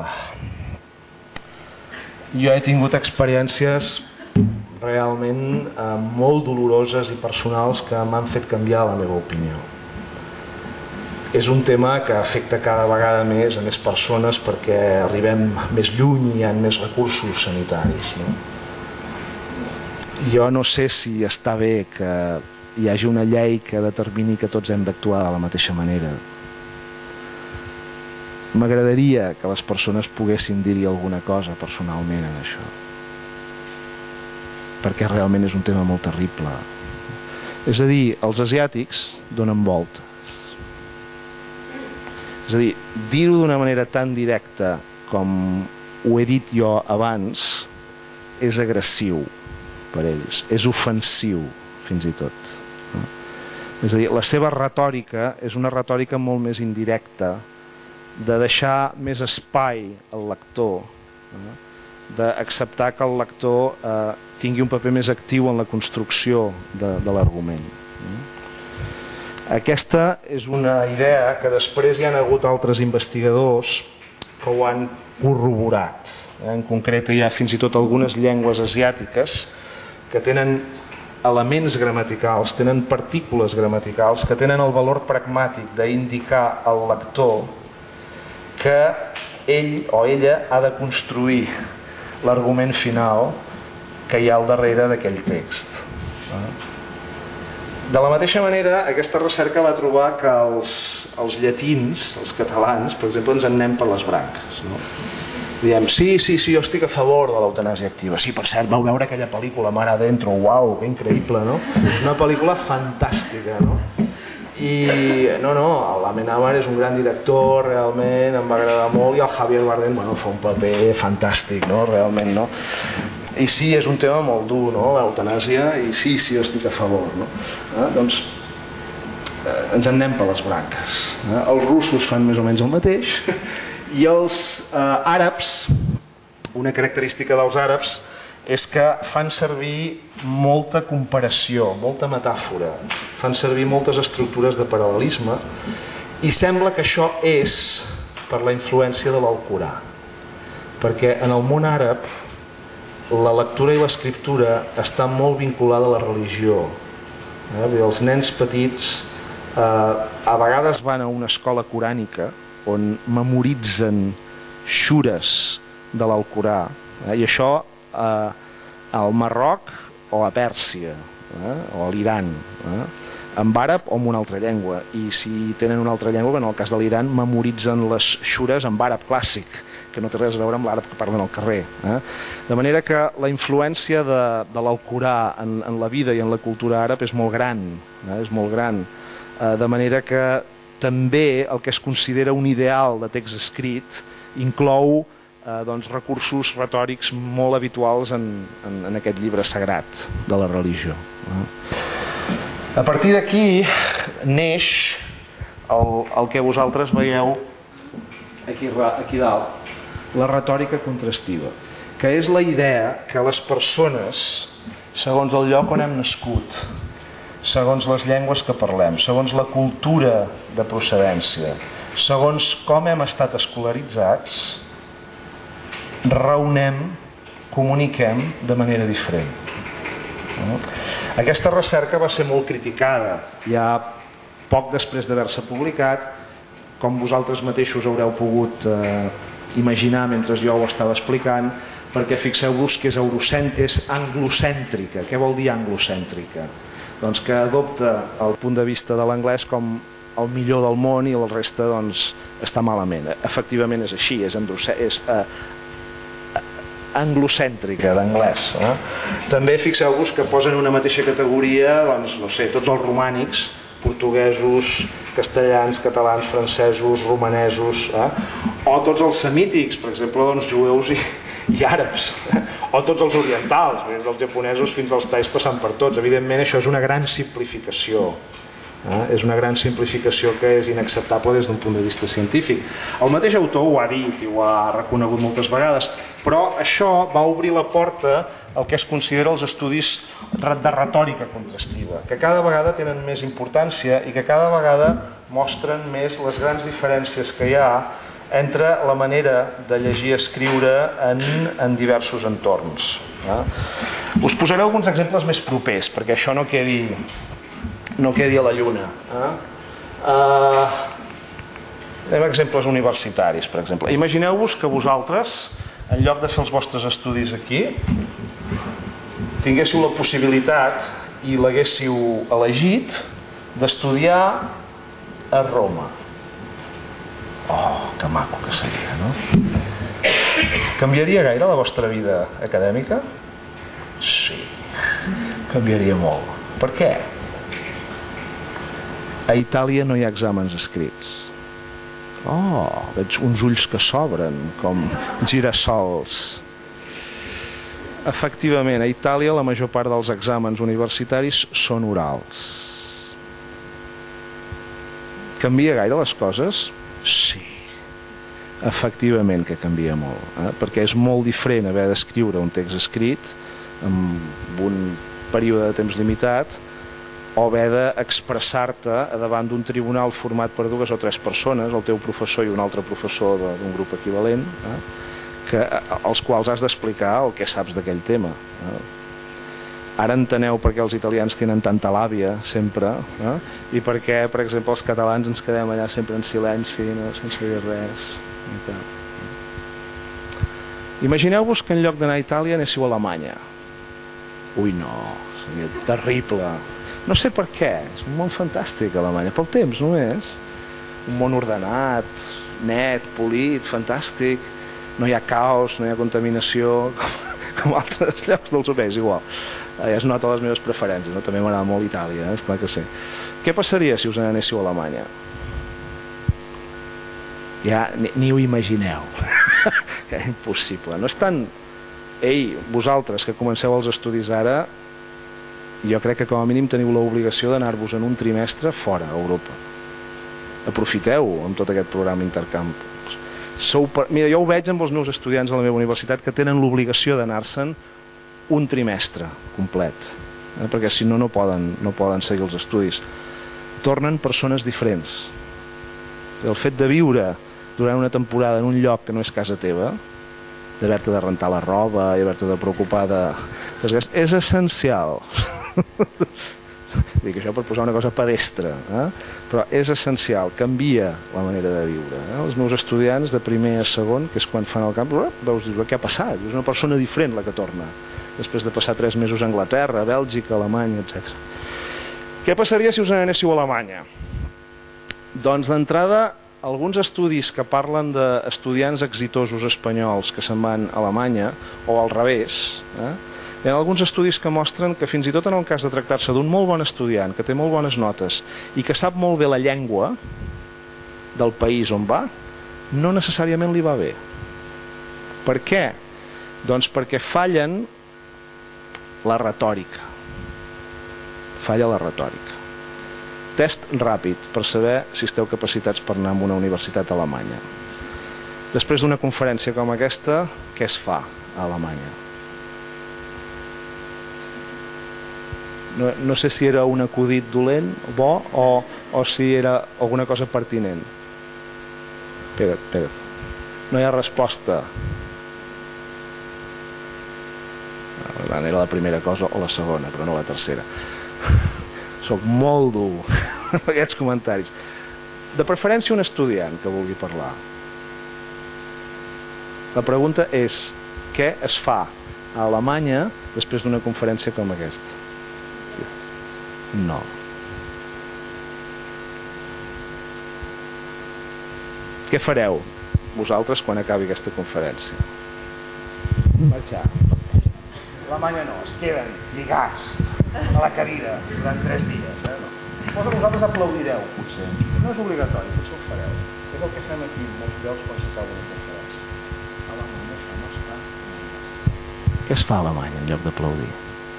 Jo he tingut experiències realment molt doloroses i personals que m'han fet canviar la meva opinió. És un tema que afecta cada vegada més a més persones perquè arribem més lluny i hi ha més recursos sanitaris, no? Jo no sé si està bé que hi hagi una llei que determini que tots hem d'actuar de la mateixa manera. M'agradaria que les persones poguessin dir-hi alguna cosa personalment en això, perquè realment és un tema molt terrible. És a dir, els asiàtics donen voltes. És a dir, dir-ho d'una manera tan directa com ho he dit jo abans és agressiu per ells, és ofensiu fins i tot. És a dir, la seva retòrica és una retòrica molt més indirecta, de deixar més espai al lector, d'acceptar que el lector tingui un paper més actiu en la construcció de l'argument. Aquesta és una idea que després hi ha hagut altres investigadors que ho han corroborat. En concret hi ha fins i tot algunes llengües asiàtiques que tenen elements gramaticals, tenen partícules gramaticals que tenen el valor pragmàtic d'indicar al lector que ell o ella ha de construir l'argument final que hi ha al darrere d'aquell text. De la mateixa manera, aquesta recerca va trobar que els llatins, els catalans, per exemple, ens en anem per les branques, no? Diem, sí, jo estic a favor de l'eutanàsia activa. Sí, per cert, vau veure aquella pel·lícula Mar Adentro, uau, que increïble, no? És una pel·lícula fantàstica, no? I l'Amenábar és un gran director, realment em va agradar molt, i el Javier Bardem, fa un paper fantàstic, no? Realment, no? I sí, és un tema molt dur, no? L'eutanàsia, i sí, jo estic a favor, no? Doncs ens en anem per les branques. Els russos fan més o menys el mateix, i els àrabs, una característica dels àrabs és que fan servir molta comparació, molta metàfora, fan servir moltes estructures de paral·lelisme, i sembla que això és per la influència de l'Alcorà, perquè en el món àrab la lectura i l'escriptura està molt vinculada a la religió. Els nens petits a vegades van a una escola corànica on memoritzen xures de l'Alcorà, i això al Marroc o a Pèrsia, o a l'Iran, en àrab o en una altra llengua, i si tenen una altra llengua, en el cas de l'Iran, memoritzen les xures en àrab clàssic, que no té res a veure amb l'àrab que parlen al carrer. De manera que la influència de l'Alcorà en la vida i en la cultura àrab és molt gran, de manera que també el que es considera un ideal de text escrit inclou recursos retòrics molt habituals en aquest llibre sagrat de la religió. A partir d'aquí neix el que vosaltres veieu aquí dalt, la retòrica contrastiva. que és la idea que les persones, segons el lloc on hem nascut, segons les llengües que parlem, segons la cultura de procedència, segons com hem estat escolaritzats, raonem, comuniquem de manera diferent. Aquesta recerca va ser molt criticada ja poc després d'haver-se publicat, com vosaltres mateixos haureu pogut imaginar mentre jo ho estava explicant, perquè fixeu-vos que és anglocèntrica. Què vol dir anglocèntrica? Doncs que adopta el punt de vista de l'anglès com el millor del món i el reste doncs, està malament. Efectivament és així, és anglocèntrica d'anglès. També fixeu-vos que posen una mateixa categoria doncs, no sé, tots els romànics, portuguesos, castellans, catalans, francesos, romanesos, o tots els semítics, per exemple, doncs, jueus i àrabs, o tots els orientals, des dels japonesos fins als thais passant per tots. Evidentment això és una gran simplificació. És una gran simplificació que és inacceptable des d'un punt de vista científic. El mateix autor ho ha dit i ho ha reconegut moltes vegades, però això va obrir la porta al que es considera els estudis de retòrica contrastiva, que cada vegada tenen més importància i que cada vegada mostren més les grans diferències que hi ha entre la manera de llegir i escriure en diversos entorns. Us posaré alguns exemples més propers, perquè això no quedi a la lluna. Anem a exemples universitaris, per exemple. Imagineu-vos que vosaltres, en lloc de fer els vostres estudis aquí, tinguéssiu la possibilitat i l'haguéssiu elegit d'estudiar a Roma. Oh, que maco que seria, no? Canviaria gaire la vostra vida acadèmica? Sí, canviaria molt. Per què? A Itàlia no hi ha exàmens escrits. Oh, veig uns ulls que s'obren com girassols. Efectivament, a Itàlia la major part dels exàmens universitaris són orals. Canvia gaire les coses? Sí. Efectivament que canvia molt, perquè és molt diferent haver d'escriure un text escrit amb un període de temps limitat o haver d'expressar-te davant d'un tribunal format per 2 o 3 persones, el teu professor i un altre professor d'un grup equivalent, als quals has d'explicar el que saps d'aquell tema. Ara enteneu per què els italians tenen tanta làbia sempre, i per què, per exemple, els catalans ens quedem allà sempre en silenci, sense dir res i tal. Imagineu-vos que en lloc d'anar a Itàlia anéssiu a Alemanya. Ui, no, seria terrible. No sé per què, és un món fantàstic Alemanya, pel temps només. Un món ordenat, net, polit, fantàstic, no hi ha caos, no hi ha contaminació com altres llocs dels europeus, igual. Ja es nota les meves preferències, no? També m'agrada molt Itàlia, esclar que sí. Què passaria si us n'anéssiu a Alemanya? Ja ni ho imagineu. És impossible. No és tant... Ei, vosaltres que comenceu els estudis ara, jo crec que com a mínim teniu l'obligació d'anar-vos en un trimestre fora, a Europa. Aprofiteu amb tot aquest programa intercampus. Mira, jo ho veig amb els meus estudiants a la meva universitat que tenen l'obligació d'anar-se'n un trimestre complet, perquè si no, no poden seguir els estudis. Tornen persones diferents. El fet de viure durant una temporada en un lloc que no és casa teva, d'haver-te de rentar la roba i haver-te de preocupar de... és essencial. Dic això per posar una cosa pedestre, però és essencial, canvia la manera de viure. Els meus estudiants de primer a segon, que és quan fan el campus, veus, què ha passat? És una persona diferent la que torna, després de passar 3 mesos a Anglaterra, a Bèlgica, a Alemanya, etc. Què passaria si us n'anéssiu a Alemanya? Doncs d'entrada, alguns estudis que parlen d'estudiants exitosos espanyols que se'n van a Alemanya, o al revés, hi ha alguns estudis que mostren que fins i tot en el cas de tractar-se d'un molt bon estudiant, que té molt bones notes i que sap molt bé la llengua del país on va, no necessàriament li va bé. Per què? Doncs perquè fallen la retòrica. Falla la retòrica. Test ràpid per saber si esteu capacitats per anar a una universitat alemanya. Després d'una conferència com aquesta, què es fa a Alemanya? No sé si era un acudit dolent, bo, o si era alguna cosa pertinent. Espera. No hi ha resposta. Era la primera cosa o la segona, però no la tercera. Soc molt dur amb aquests comentaris. De preferència un estudiant que vulgui parlar. La pregunta és: què es fa a Alemanya després d'una conferència com aquesta? No. Què fareu vosaltres quan acabi aquesta conferència? Marxar. A Alemanya no, es queden lligats a la cadira durant 3 dies. Vosaltres aplaudireu, potser. No és obligatori, potser ho fareu. És el que fem aquí en molts llocs quan s'acaba una conferència. A Alemanya això no es fa. Què es fa a Alemanya en lloc d'aplaudir?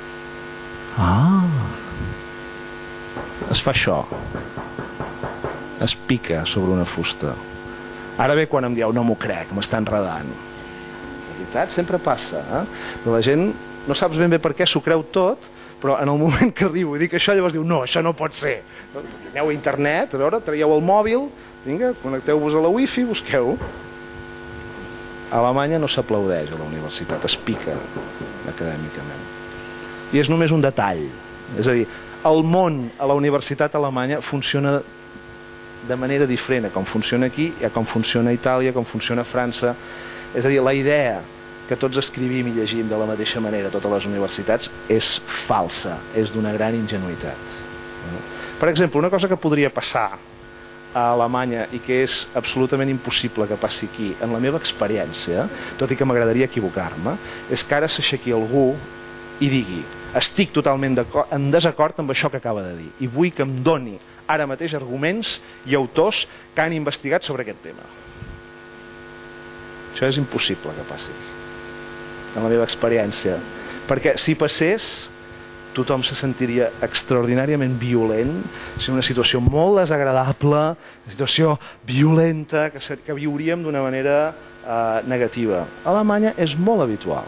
Es fa això. Es pica sobre una fusta. Ara bé, quan em dieu no m'ho crec, m'està enredant. La veritat sempre passa, Però la gent no saps ben bé per què s'ho creu tot, però en el moment que arribo i dic això, llavors diu no, això no pot ser. Aneu a internet, a veure, traieu el mòbil, vinga, connecteu-vos a la wifi, busqueu. A Alemanya no s'aplaudeix a la universitat, es pica acadèmicament. I és només un detall. És a dir, el món a la universitat alemanya funciona de manera diferent a com funciona aquí, a com funciona a Itàlia, a com funciona a França. És a dir, la idea que tots escrivim i llegim de la mateixa manera a totes les universitats és falsa, és d'una gran ingenuïtat. Per exemple, una cosa que podria passar a Alemanya i que és absolutament impossible que passi aquí, en la meva experiència, tot i que m'agradaria equivocar-me, és que ara s'aixequi algú i digui: estic totalment en desacord amb això que acaba de dir i vull que em doni ara mateix arguments i autors que han investigat sobre aquest tema. Això és impossible que passi en la meva experiència, perquè si passés tothom se sentiria extraordinàriament violent, és una situació molt desagradable, una situació violenta que viuríem d'una manera negativa. A Alemanya és molt habitual.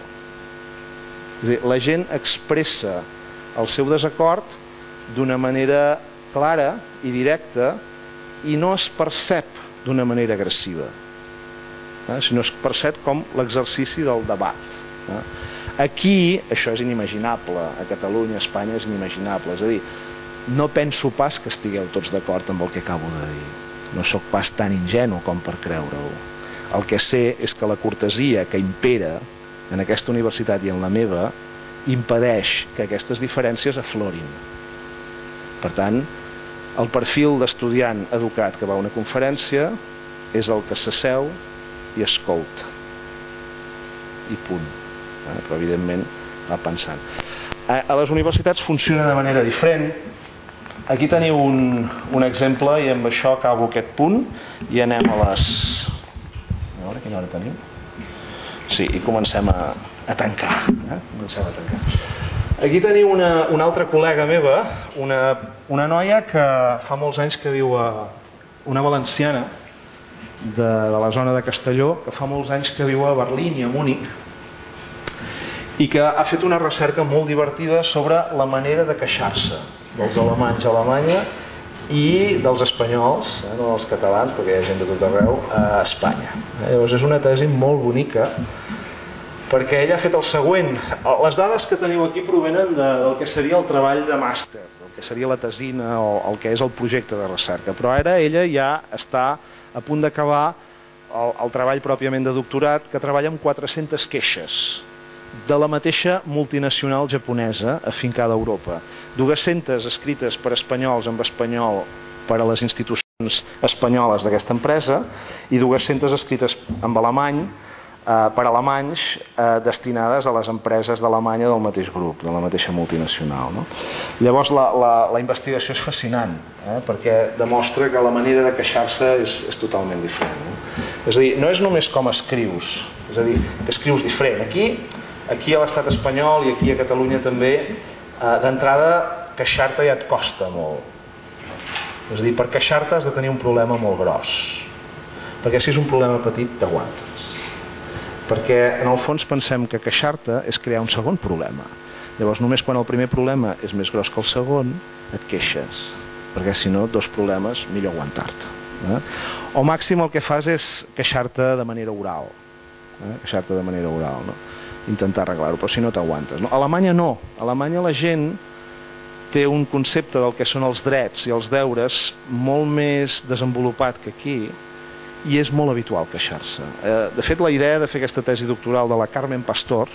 És a dir, la gent expressa el seu desacord d'una manera clara i directa i no es percep d'una manera agressiva, sinó es percep com l'exercici del debat. Aquí això és inimaginable, a Catalunya, a Espanya és inimaginable, és a dir, no penso pas que estigueu tots d'acord amb el que acabo de dir, no sóc pas tan ingenu com per creure-ho. El que sé és que la cortesia que impera en aquesta universitat i en la meva impedeix que aquestes diferències aflorin. Per tant, el perfil d'estudiant educat que va a una conferència és el que s'asseu i escolta i punt. Però evidentment va pensant. A les universitats funciona de manera diferent. Aquí teniu un exemple i amb això acabo aquest punt i anem a les... A veure quina hora tenim? Sí, i comencem a tancar. Comencem a tancar. Aquí teniu una altra col·lega meva, una noia que fa molts anys que viu una valenciana de la zona de Castelló, que fa molts anys que viu a Berlín i a Múnich, i que ha fet una recerca molt divertida sobre la manera de queixar-se dels alemanys a Alemanya i dels espanyols, no dels catalans, perquè hi ha gent de tot arreu, a Espanya. Llavors és una tesi molt bonica, perquè ella ha fet el següent. Les dades que teniu aquí provenen del que seria el treball de màster, del que seria la tesina o el que és el projecte de recerca, però ara ella ja està a punt d'acabar el treball pròpiament de doctorat, que treballa amb 400 queixes de la mateixa multinacional japonesa afincada a Europa. 200 escrites per espanyols en espanyol per a les institucions espanyoles d'aquesta empresa i 200 escrites en alemany per alemanys destinades a les empreses d'Alemanya del mateix grup, de la mateixa multinacional. Llavors la investigació és fascinant, perquè demostra que la manera de queixar-se és totalment diferent. És a dir, no és només com escrius, és a dir, que escrius diferent. Aquí a l'estat espanyol i aquí a Catalunya també, d'entrada queixar-te ja et costa molt. És a dir, per queixar-te has de tenir un problema molt gros. perquè si és un problema petit t'aguantes, perquè en el fons pensem que queixar-te és crear un segon problema. Llavors només quan el primer problema és més gros que el segon et queixes, perquè si no, dos problemes millor aguantar-te. O màxim el que fas és queixar-te de manera oral, queixar-te de manera oral, no? Intentar arreglar-ho, però si no t'aguantes, no? A Alemanya no, a Alemanya la gent té un concepte del que són els drets i els deures molt més desenvolupat que aquí, i és molt habitual queixar-se. De fet, la idea de fer aquesta tesi doctoral de la Carmen Pastor,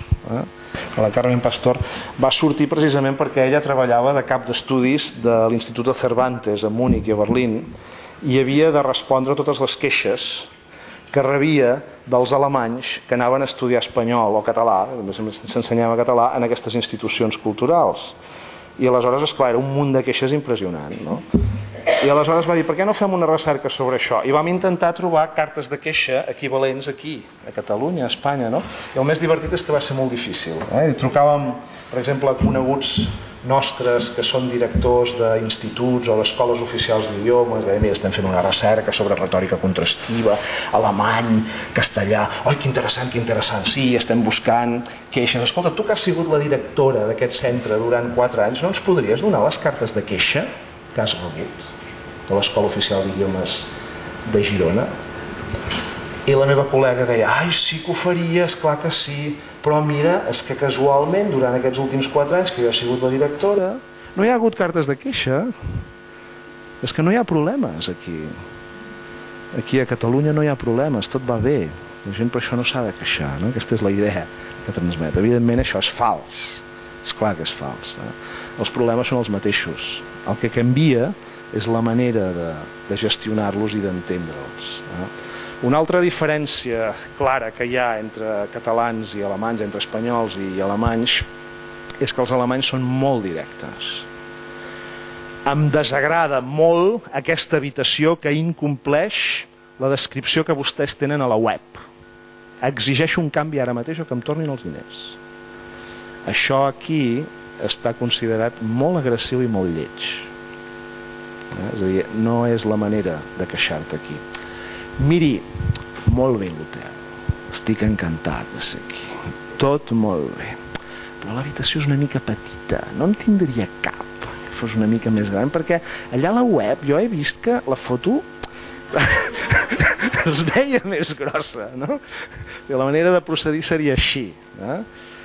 va sortir precisament perquè ella treballava de cap d'estudis de l'Institut de Cervantes a Múnich i a Berlín, i havia de respondre a totes les queixes que rebia dels alemanys que anaven a estudiar espanyol o català, a més s'ensenyava català en aquestes institucions culturals. I aleshores, esclar, era un munt de queixes impressionant, no? I aleshores va dir, per què no fem una recerca sobre això? I vam intentar trobar cartes de queixa equivalents aquí, a Catalunya, a Espanya, no? I el més divertit és que va ser molt difícil. I trucàvem, per exemple, a coneguts nostres que són directors d'instituts o d'escoles oficials d'idiomes, i mira, estem fent una recerca sobre retòrica contrastiva, alemany, castellà, oi, que interessant, sí, estem buscant queixes. Escolta, tu que has sigut la directora d'aquest centre durant 4 anys, no ens podries donar les cartes de queixa que has rebut de l'Escola Oficial d'Idiomes de Girona? I la meva col·lega deia, ai, sí que ho faria, esclar que sí, però mira, és que casualment durant aquests últims 4 anys que jo he sigut la directora no hi ha hagut cartes de queixa, és que no hi ha problemes aquí a Catalunya no hi ha problemes, tot va bé, la gent per això no s'ha de queixar, no? Aquesta és la idea que transmet. Evidentment això és fals, és clar que és fals, no? Els problemes són els mateixos, el que canvia és la manera de gestionar-los i d'entendre'ls, no? Una altra diferència clara que hi ha entre catalans i alemanys, entre espanyols i alemanys, és que els alemanys són molt directes. Em desagrada molt aquesta habitació que incompleix la descripció que vostès tenen a la web. Exigeixo un canvi ara mateix o que em tornin els diners. Això aquí està considerat molt agressiu i molt lleig. És a dir, no és la manera de queixar-te aquí. Miri, molt bé l'hotel, estic encantat de ser aquí, tot molt bé, però l'habitació és una mica petita, no en tindria cap que fos una mica més gran, perquè allà a la web jo he vist que la foto es veia més grossa, no? I la manera de procedir seria així, no?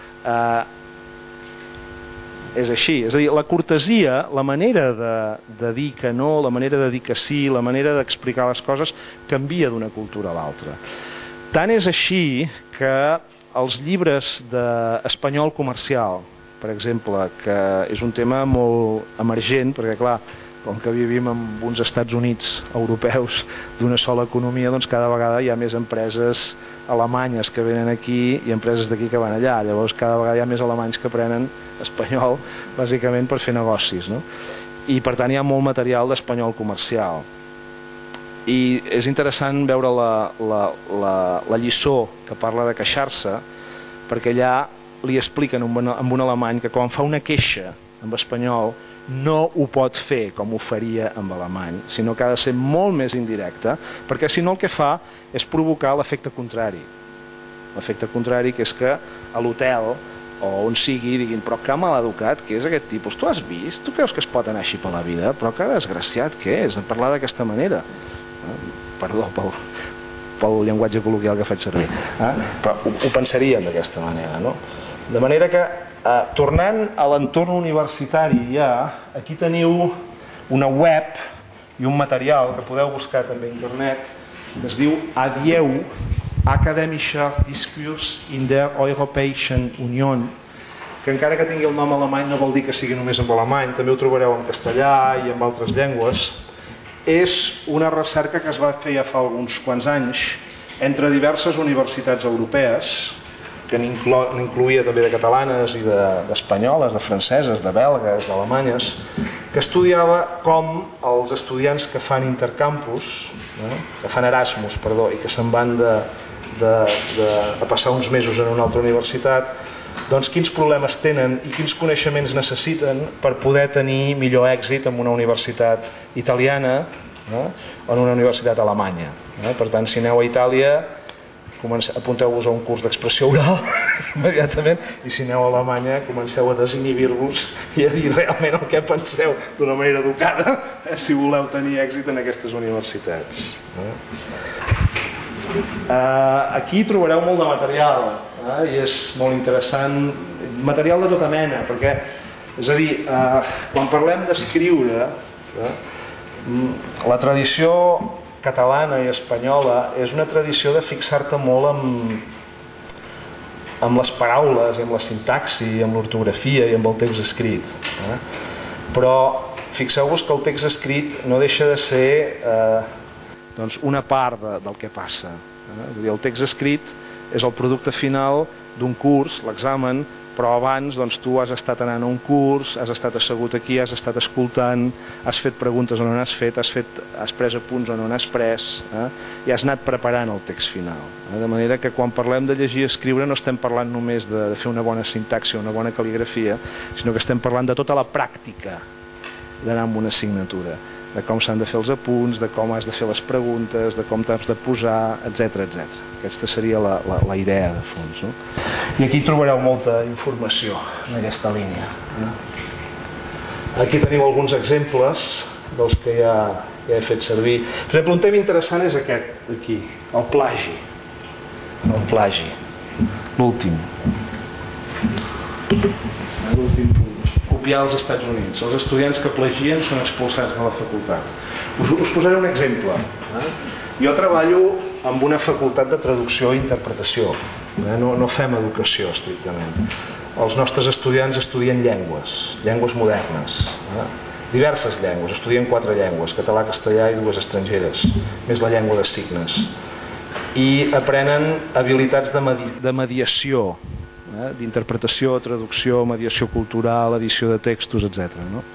És així, és a dir, la cortesia, la manera de dir que no, la manera de dir que sí, la manera d'explicar les coses canvia d'una cultura a l'altra. Tant és així que els llibres d'espanyol comercial, per exemple, que és un tema molt emergent, perquè clar, com que vivim en uns Estats Units europeus d'una sola economia, doncs cada vegada hi ha més empreses alemanyes que venen aquí i empreses d'aquí que van allà, llavors cada vegada hi ha més alemanys que aprenen espanyol bàsicament per fer negocis, no? I per tant hi ha molt material d'espanyol comercial i és interessant veure la lliçó que parla de queixar-se, perquè allà li expliquen amb un alemany que quan fa una queixa en espanyol no ho pot fer com ho faria amb alemany, sinó que ha de ser molt més indirecte, perquè si no el que fa és provocar l'efecte contrari. L'efecte contrari, que és que a l'hotel o on sigui diguin, però que mal educat que és aquest tipus, tu has vist? Tu creus que es pot anar així per la vida? Però que desgraciat que és, de parlar d'aquesta manera. Perdó pel llenguatge col·loquial que faig servir, però ho pensaríem d'aquesta manera, no? De manera que tornant a l'entorn universitari ja, aquí teniu una web i un material que podeu buscar també a internet que es diu Adieu Akademischer Diskurs in der Europäischen Union, que encara que tingui el nom alemany no vol dir que sigui només en alemany, també ho trobareu en castellà i en altres llengües. És una recerca que es va fer ja fa alguns quants anys entre diverses universitats europees, que n'incluïa també de catalanes i d'espanyoles, de franceses, de belgues, d'alemanyes, que estudiava com els estudiants que fan intercampus, que fan Erasmus, i que se'n van a passar uns mesos en una altra universitat, doncs quins problemes tenen i quins coneixements necessiten per poder tenir millor èxit en una universitat italiana, o en una universitat alemanya. Per tant, si aneu a Itàlia, apunteu-vos a un curs d'expressió oral immediatament, i si aneu a Alemanya comenceu a desinhibir-vos i a dir realment el que penseu d'una manera educada, si voleu tenir èxit en aquestes universitats. Aquí trobareu molt de material, i és molt interessant, material de tota mena, perquè, és a dir, quan parlem d'escriure, la tradició catalana i espanyola és una tradició de fixar-te molt amb les paraules i amb la sintaxi i amb l'ortografia i amb el text escrit, però fixeu-vos que el text escrit no deixa de ser doncs una part del que passa. Vull dir, el text escrit és el producte final d'un curs, l'examen, però abans doncs, tu has estat anant a un curs, has estat assegut aquí, has estat escoltant, has fet preguntes on no n'has fet, has pres apunts on no n'has pres, i has anat preparant el text final. De manera que quan parlem de llegir i escriure no estem parlant només de fer una bona sintaxi o una bona cal·ligrafia, sinó que estem parlant de tota la pràctica d'anar amb una assignatura, de com s'han de fer els apunts, de com has de fer les preguntes, de com t'has de posar, etc. Aquesta seria la idea de fons, no? I aquí trobareu molta informació en aquesta línia. Aquí teniu alguns exemples dels que ja he fet servir. Per exemple, un tema interessant és aquest, aquí, el plagi. El plagi. L'últim punt. Copiar als Estats Units. Els estudiants que plagien són expulsats de la facultat. Us posaré un exemple. Jo treballo amb una facultat de traducció i interpretació. No fem educació estrictament. Els nostres estudiants estudien llengües modernes, diverses llengües, estudien 4 llengües, català, castellà i 2 estrangeres, més la llengua de signes, i aprenen habilitats de mediació, d'interpretació, traducció, mediació cultural, edició de textos, etc.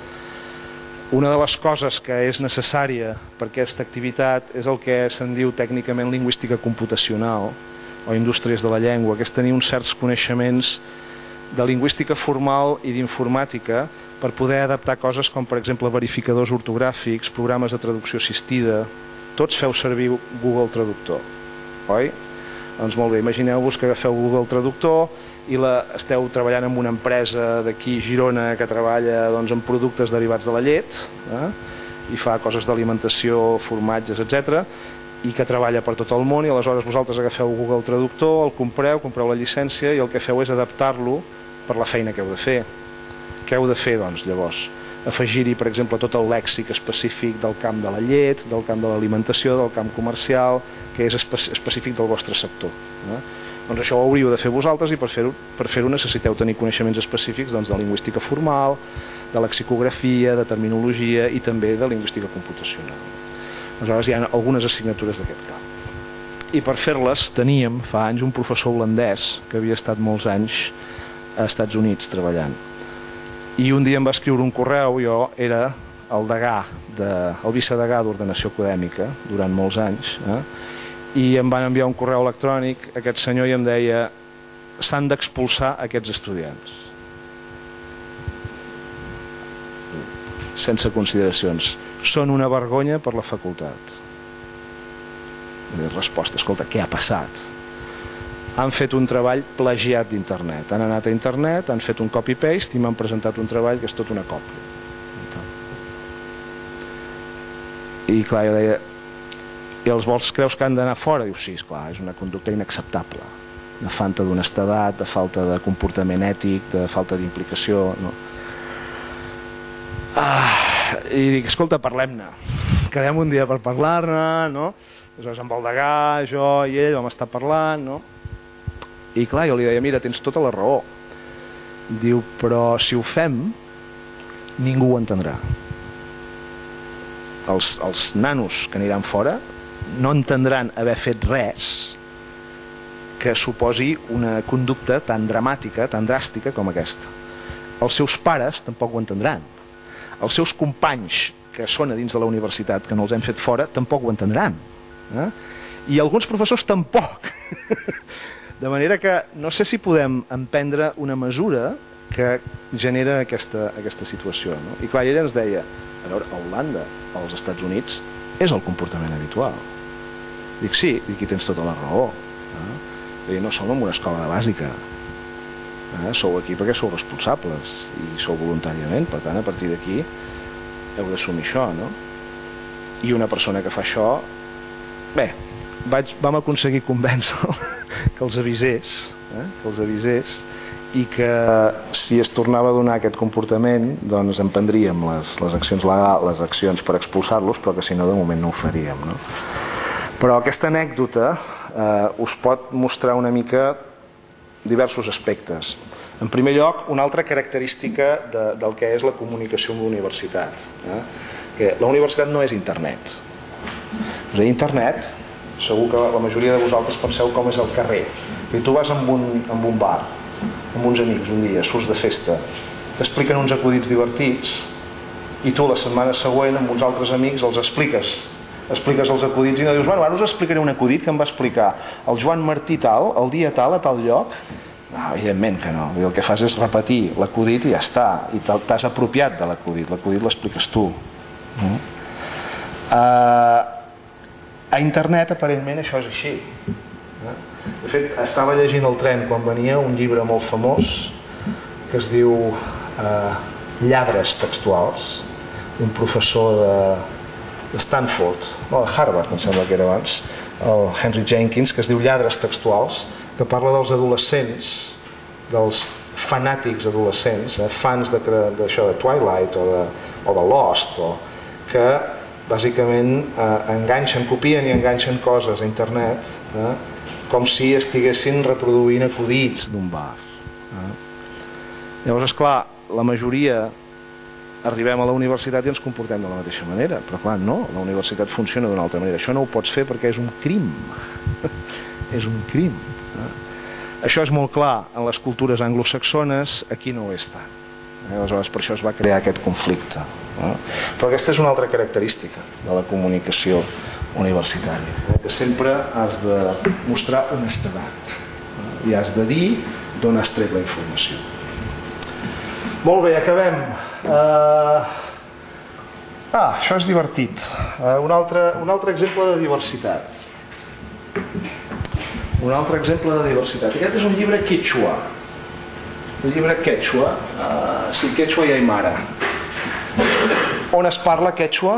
Una de les coses que és necessària per aquesta activitat és el que se'n diu tècnicament lingüística computacional o indústries de la llengua, que és tenir uns certs coneixements de lingüística formal i d'informàtica per poder adaptar coses com, per exemple, verificadors ortogràfics, programes de traducció assistida. Tots feu servir Google Traductor, oi? Doncs molt bé, imagineu-vos que agafeu Google Traductor i esteu treballant amb una empresa d'aquí Girona que treballa en productes derivats de la llet, i fa coses d'alimentació, formatges, etc., i que treballa per tot el món, i aleshores vosaltres agafeu Google Traductor, el compreu la llicència, i el que feu és adaptar-lo per la feina que heu de fer. Què heu de fer, doncs, llavors? Afegir-hi, per exemple, tot el lèxic específic del camp de la llet, del camp de l'alimentació, del camp comercial, que és específic del vostre sector. Doncs això ho hauríeu de fer vosaltres, i per fer-ho necessiteu tenir coneixements específics de lingüística formal, de lexicografia, de terminologia i també de lingüística computacional. Aleshores hi ha algunes assignatures d'aquest camp. I per fer-les teníem fa anys un professor holandès que havia estat molts anys a Estats Units treballant. I un dia em va escriure un correu, jo era el vicedegà d'ordenació acadèmica durant molts anys, i em van enviar un correu electrònic a aquest senyor i em deia: s'han d'expulsar aquests estudiants. Sense consideracions. Són una vergonya per la facultat. Resposta: escolta, què ha passat? Han fet un treball plagiat d'internet. Han anat a internet, han fet un copy-paste i m'han presentat un treball que és tot una còpia. I clar, jo deia: i els vols creus que han d'anar fora? Diu: sí, esclar, és una conducta inacceptable, de falta d'honestedat, de falta de comportament ètic, de falta d'implicació, no? I dic: escolta, parlem-ne, quedem un dia per parlar-ne, no? Aleshores amb el degà, jo i ell vam estar parlant, no? I clar, jo li deia: mira, tens tota la raó. Diu: però si ho fem ningú ho entendrà. Els nanos que aniran fora no entendran haver fet res que suposi una conducta tan dramàtica, tan dràstica com aquesta. Els seus pares tampoc ho entendran. Els seus companys que són a dins de la universitat, que no els hem fet fora, tampoc ho entendran. I alguns professors tampoc. De manera que no sé si podem emprendre una mesura que genera aquesta situació, no? I clar, ella ens deia: a veure, a Holanda, als Estats Units, és el comportament habitual. Dic, sí, dic, hi tens tota la raó. No som en una escola de bàsica. Sou aquí perquè sou responsables i sou voluntàriament, per tant, a partir d'aquí heu d'assumir això, no? I una persona que fa això, bé, vam aconseguir convèncer-lo que els avisés, i que si es tornava a donar aquest comportament, doncs emprendríem les accions legals, les accions per expulsar-los, però que si no, de moment no ho faríem, no? Però aquesta anècdota us pot mostrar una mica diversos aspectes. En primer lloc, una altra característica del que és la comunicació amb la universitat. Que la universitat no és internet. És a dir, internet, segur que la majoria de vosaltres penseu com és el carrer. I tu vas amb un bar, amb uns amics un dia, surts de festa, t'expliquen uns acudits divertits i tu la setmana següent amb uns altres amics els expliques els acudits i no dius, bueno, ara us explicaré un acudit que em va explicar el Joan Martí tal, el dia tal, a tal lloc. No, evidentment que no. El que fas és repetir l'acudit i ja està, i t'has apropiat de l'acudit l'expliques tu. A internet aparentment això és així. De fet, estava llegint al tren quan venia un llibre molt famós que es diu Lladres textuals, un professor de Stanford, no, de Harvard em sembla que era abans, el Henry Jenkins, que es diu Lladres textuals, que parla dels adolescents, dels fanàtics adolescents, fans d'això de Twilight o de Lost, que bàsicament enganxen, copien i enganxen coses a internet com si estiguessin reproduint acudits d'un bar. Llavors, esclar, la majoria arribem a la universitat i ens comportem de la mateixa manera, però clar, no, la universitat funciona d'una altra manera. Això no ho pots fer perquè és un crim. És un crim. Això és molt clar en les cultures anglosaxones, aquí no ho és tant. Aleshores, per això es va crear aquest conflicte. Però aquesta és una altra característica de la comunicació universitària, que sempre has de mostrar honestedat i has de dir d'on has tret la informació. Molt bé, acabem. Això és divertit. Un altre exemple de diversitat. Un altre exemple de diversitat. Aquest és un llibre quechua. Un llibre quechua. Sí, quechua i aimara. On es parla quechua?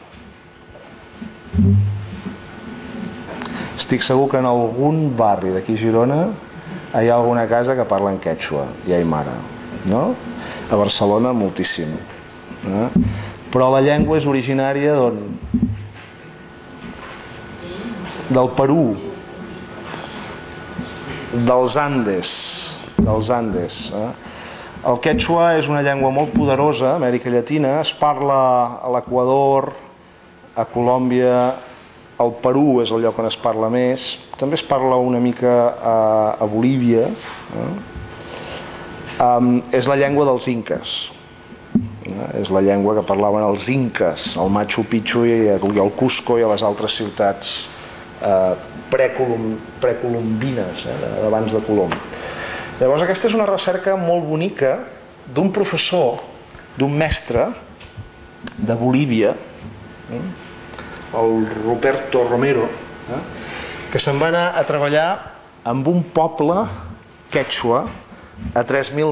Estic segur que en algun barri d'aquí a Girona hi ha alguna casa que parla en quechua i aimara, no? A Barcelona moltíssim, però la llengua és originària d'on? Del Perú, dels Andes. El quechua és una llengua molt poderosa a Amèrica Llatina, es parla a l'Equador, a Colòmbia, al Perú és el lloc on es parla més, també es parla una mica a Bolívia. És la llengua dels inques, és la llengua que parlaven els inques al Machu Picchu i al Cusco i a les altres ciutats precolombines, d'abans de Colom. Llavors aquesta és una recerca molt bonica d'un professor, d'un mestre de Bolívia, el Ruperto Romero, que se'n va anar a treballar amb un poble quechua a 3.000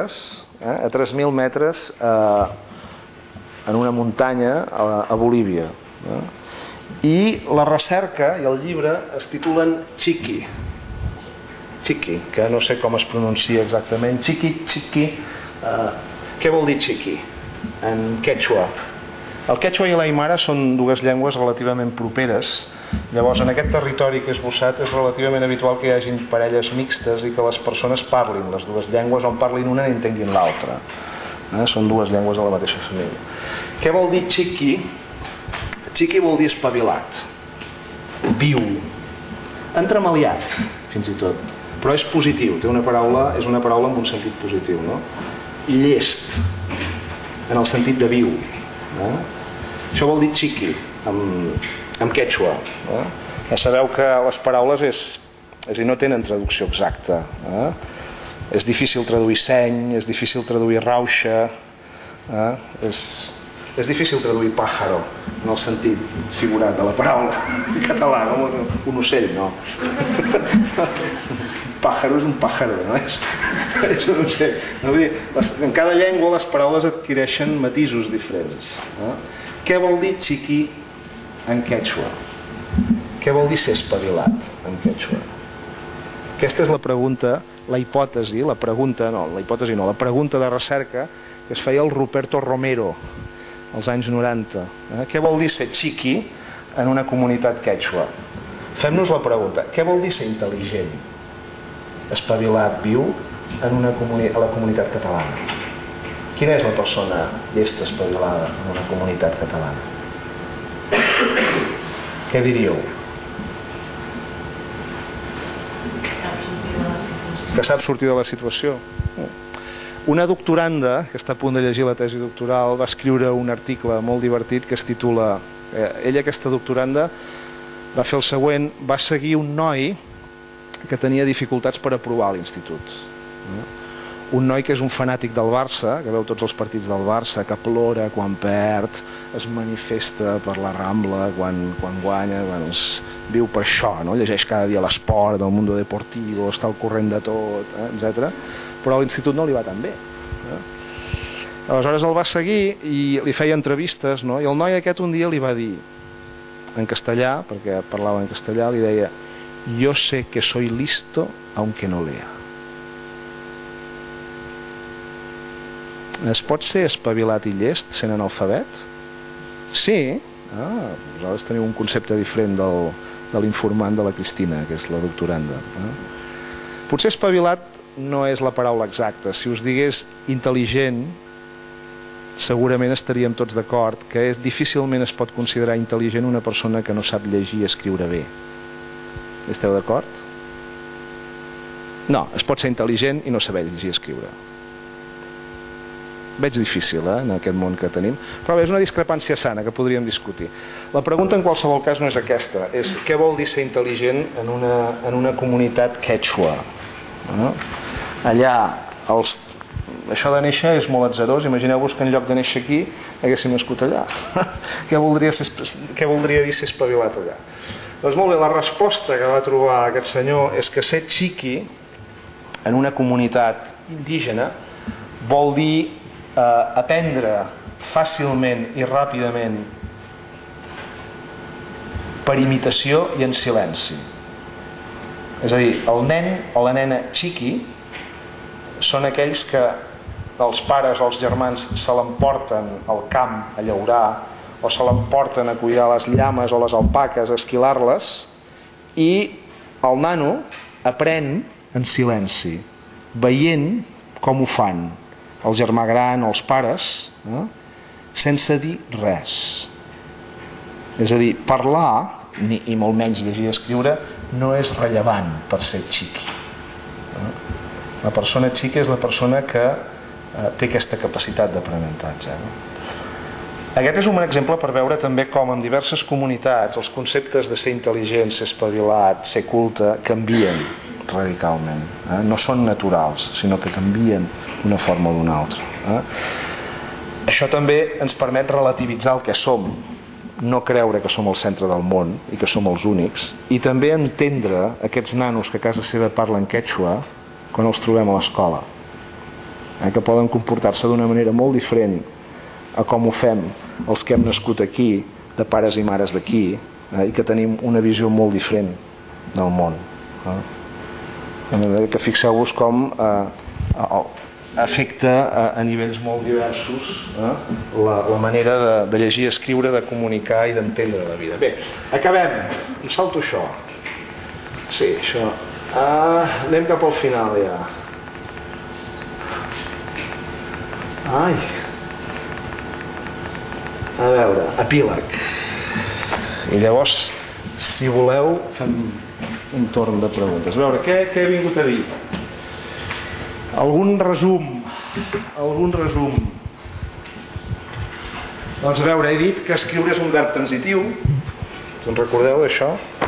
metres en una muntanya a Bolívia. I la recerca i el llibre es titulen Chiqui, que no sé com es pronuncia exactament. Chiqui. Què vol dir Chiqui en quechua? El quechua i l'aimara són dues llengües relativament properes. Llavors, en aquest territori que és esbossat és relativament habitual que hi hagin parelles mixtes i que les persones parlin les dues llengües, on parlin una i entenguin l'altra. Són dues llengües de la mateixa família. Què vol dir chiqui? Chiqui vol dir espavilat, viu, entremaliat, fins i tot. Però és positiu, és una paraula amb un sentit positiu, no? I llest, en el sentit de viu. Això vol dir chiqui, en quechua. Ja sabeu que les paraules no tenen traducció exacta. És difícil traduir seny, és difícil traduir rauxa, És difícil traduir pájaro en el sentit figurat de la paraula en català, com un ocell, no. Pájaro és un pájaro, no? És un ocell. No, vull dir, en cada llengua les paraules adquireixen matisos diferents. No? Què vol dir chiqui en quechua? Què vol dir ser espavilat en quechua? Aquesta és la pregunta, la pregunta de recerca que es feia el Ruperto Romero als anys 90. Què vol dir ser chiqui en una comunitat quechua? Fem-nos la pregunta, què vol dir ser intel·ligent, espavilat, viu a la comunitat catalana? Quina és la persona llesta, espavilada en una comunitat catalana? Què diríeu? Que sap sortir de la situació. Una doctoranda que està a punt de llegir la tesi doctoral va escriure un article molt divertit que es titula ella, aquesta doctoranda, va fer el següent: va seguir un noi que tenia dificultats per aprovar a l'institut, un noi que és un fanàtic del Barça, que veu tots els partits del Barça, que plora quan perd, es manifesta per la Rambla quan guanya, viu per això, no? Llegeix cada dia l'esport, el Mundo Deportivo, està al corrent de tot, etc. Però a l'institut no li va tan bé. Aleshores el va seguir i li feia entrevistes, no? I el noi aquest un dia li va dir, en castellà, perquè parlava en castellà, li deia: yo sé que soy listo aunque no lea. Es pot ser espavilat i llest sent analfabet? Sí. Vosaltres teniu un concepte diferent de l'informant de la Cristina, que és la doctoranda. Potser espavilat no és la paraula exacta. Si us digués intel·ligent, segurament estaríem tots d'acord que difícilment es pot considerar intel·ligent una persona que no sap llegir i escriure bé. Esteu d'acord? No, es pot ser intel·ligent i no saber llegir i escriure. Veig difícil, en aquest món que tenim, però bé, és una discrepància sana que podríem discutir. La pregunta en qualsevol cas no és aquesta, és què vol dir ser intel·ligent en una comunitat quechua. Allà això de néixer és molt atzerós. Imagineu-vos que en lloc de néixer aquí haguéssim nascut allà. Què voldria dir ser espavilat allà? Doncs molt bé, la resposta que va trobar aquest senyor és que ser chiqui en una comunitat indígena vol dir aprendre fàcilment i ràpidament per imitació i en silenci. És a dir, el nen o la nena chiqui són aquells que els pares o els germans se l'emporten al camp a llaurar, o se l'emporten a cuidar les llames o les alpaques, a esquilar-les, i el nano aprèn en silenci, veient com ho fan el germà gran o els pares, sense dir res. És a dir, parlar, i molt menys llegir i escriure, no és rellevant per ser xiqui. La persona xiqui és la persona que té aquesta capacitat d'aprenentatge. Aquest és un bon exemple per veure també com en diverses comunitats els conceptes de ser intel·ligent, ser espavilat, ser culte canvien radicalment. No són naturals, sinó que canvien d'una forma o d'una altra. Això també ens permet relativitzar el que som, no creure que som el centre del món i que som els únics, i també entendre aquests nanos que a casa seva parlen quechua quan els trobem a l'escola, que poden comportar-se d'una manera molt diferent a com ho fem els que hem nascut aquí, de pares i mares d'aquí, i que tenim una visió molt diferent del món. Que fixeu-vos com afecta a nivells molt diversos la manera de llegir, escriure, de comunicar i d'entendre la vida. Bé, acabem. Em salto això. Sí, això. Anem cap al final ja. Ai. A veure, epíleg. I llavors, si voleu, fem un torn de preguntes. A veure, què he vingut a dir? Algun resum. Doncs a veure, he dit que escriure és un verb transitiu. Us en recordeu d'això?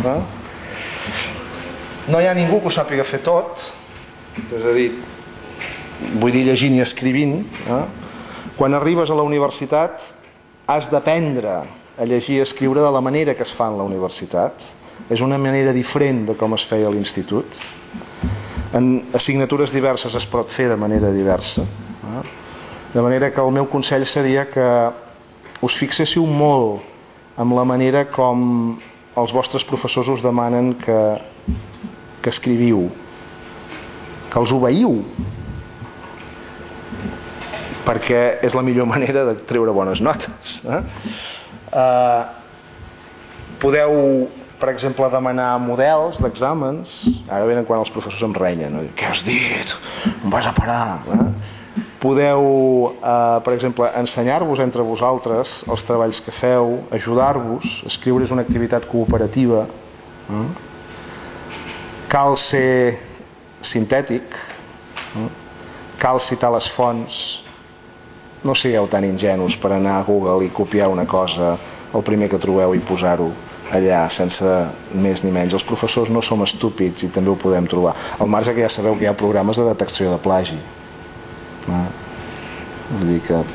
No hi ha ningú que ho sàpiga fer tot. És a dir, vull dir llegint i escrivint. Quan arribes a la universitat has d'aprendre a llegir i escriure de la manera que es fa en la universitat. És una manera diferent de com es feia a l'institut. En assignatures diverses es pot fer de manera diversa. De manera que el meu consell seria que us fixéssiu molt en la manera com els vostres professors us demanen que escriviu, que els obeïu, perquè és la millor manera de treure bones notes. Podeu, per exemple, demanar models d'exàmens. Ara venen quan els professors em renyen, no? Què has dit? Em vas a parar. Podeu, per exemple, ensenyar-vos entre vosaltres els treballs que feu, ajudar-vos. Escriure és una activitat cooperativa. Cal ser sintètic, cal citar les fonts. No sigueu tan ingenus per anar a Google i copiar una cosa, el primer que trobeu, i posar-ho allà sense més ni menys. Els professors no som estúpids i també ho podem trobar, al marge que ja sabeu que hi ha programes de detecció de plagi. Vull dir que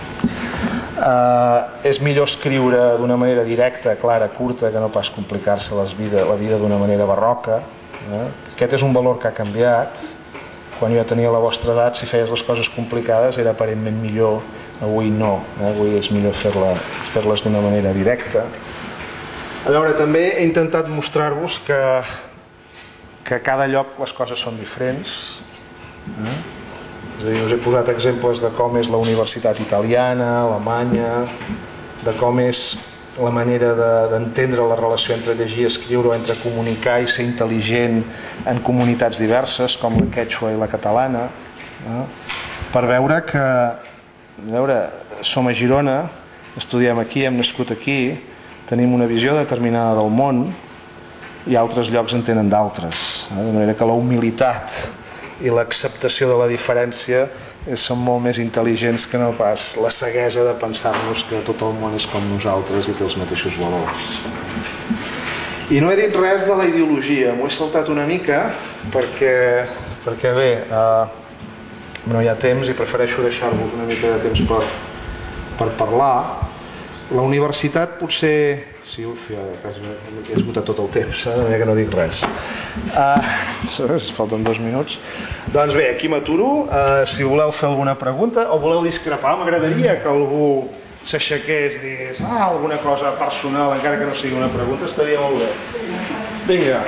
és millor escriure d'una manera directa, clara, curta, que no pas complicar-se la vida d'una manera barroca. Aquest és un valor que ha canviat. Quan jo tenia la vostra edat, si feies les coses complicades era aparentment millor. Avui no, avui és millor fer-les d'una manera directa. A veure, també he intentat mostrar-vos que a cada lloc les coses són diferents. És a dir, us he posat exemples de com és la universitat italiana, alemanya, de com és la manera d'entendre la relació entre llegir i escriure, o entre comunicar i ser intel·ligent en comunitats diverses, com la quechua i la catalana, per veure que som a Girona, estudiem aquí, hem nascut aquí, tenim una visió determinada del món i altres llocs en tenen d'altres. De manera que la humilitat i l'acceptació de la diferència són molt més intel·ligents que no pas la ceguesa de pensar-nos que tot el món és com nosaltres i té els mateixos valors. I no he dit res de la ideologia, m'ho he saltat una mica perquè bé, no hi ha temps i prefereixo deixar-vos una mica de temps per parlar. La universitat potser... Sí, ja he esgotat tot el temps, que no dic res. Falten 2 minuts. Doncs bé, aquí m'aturo. Si voleu fer alguna pregunta o voleu discrepar, m'agradaria que algú s'aixequés i digués alguna cosa personal, encara que no sigui una pregunta, estaria molt bé. Vinga.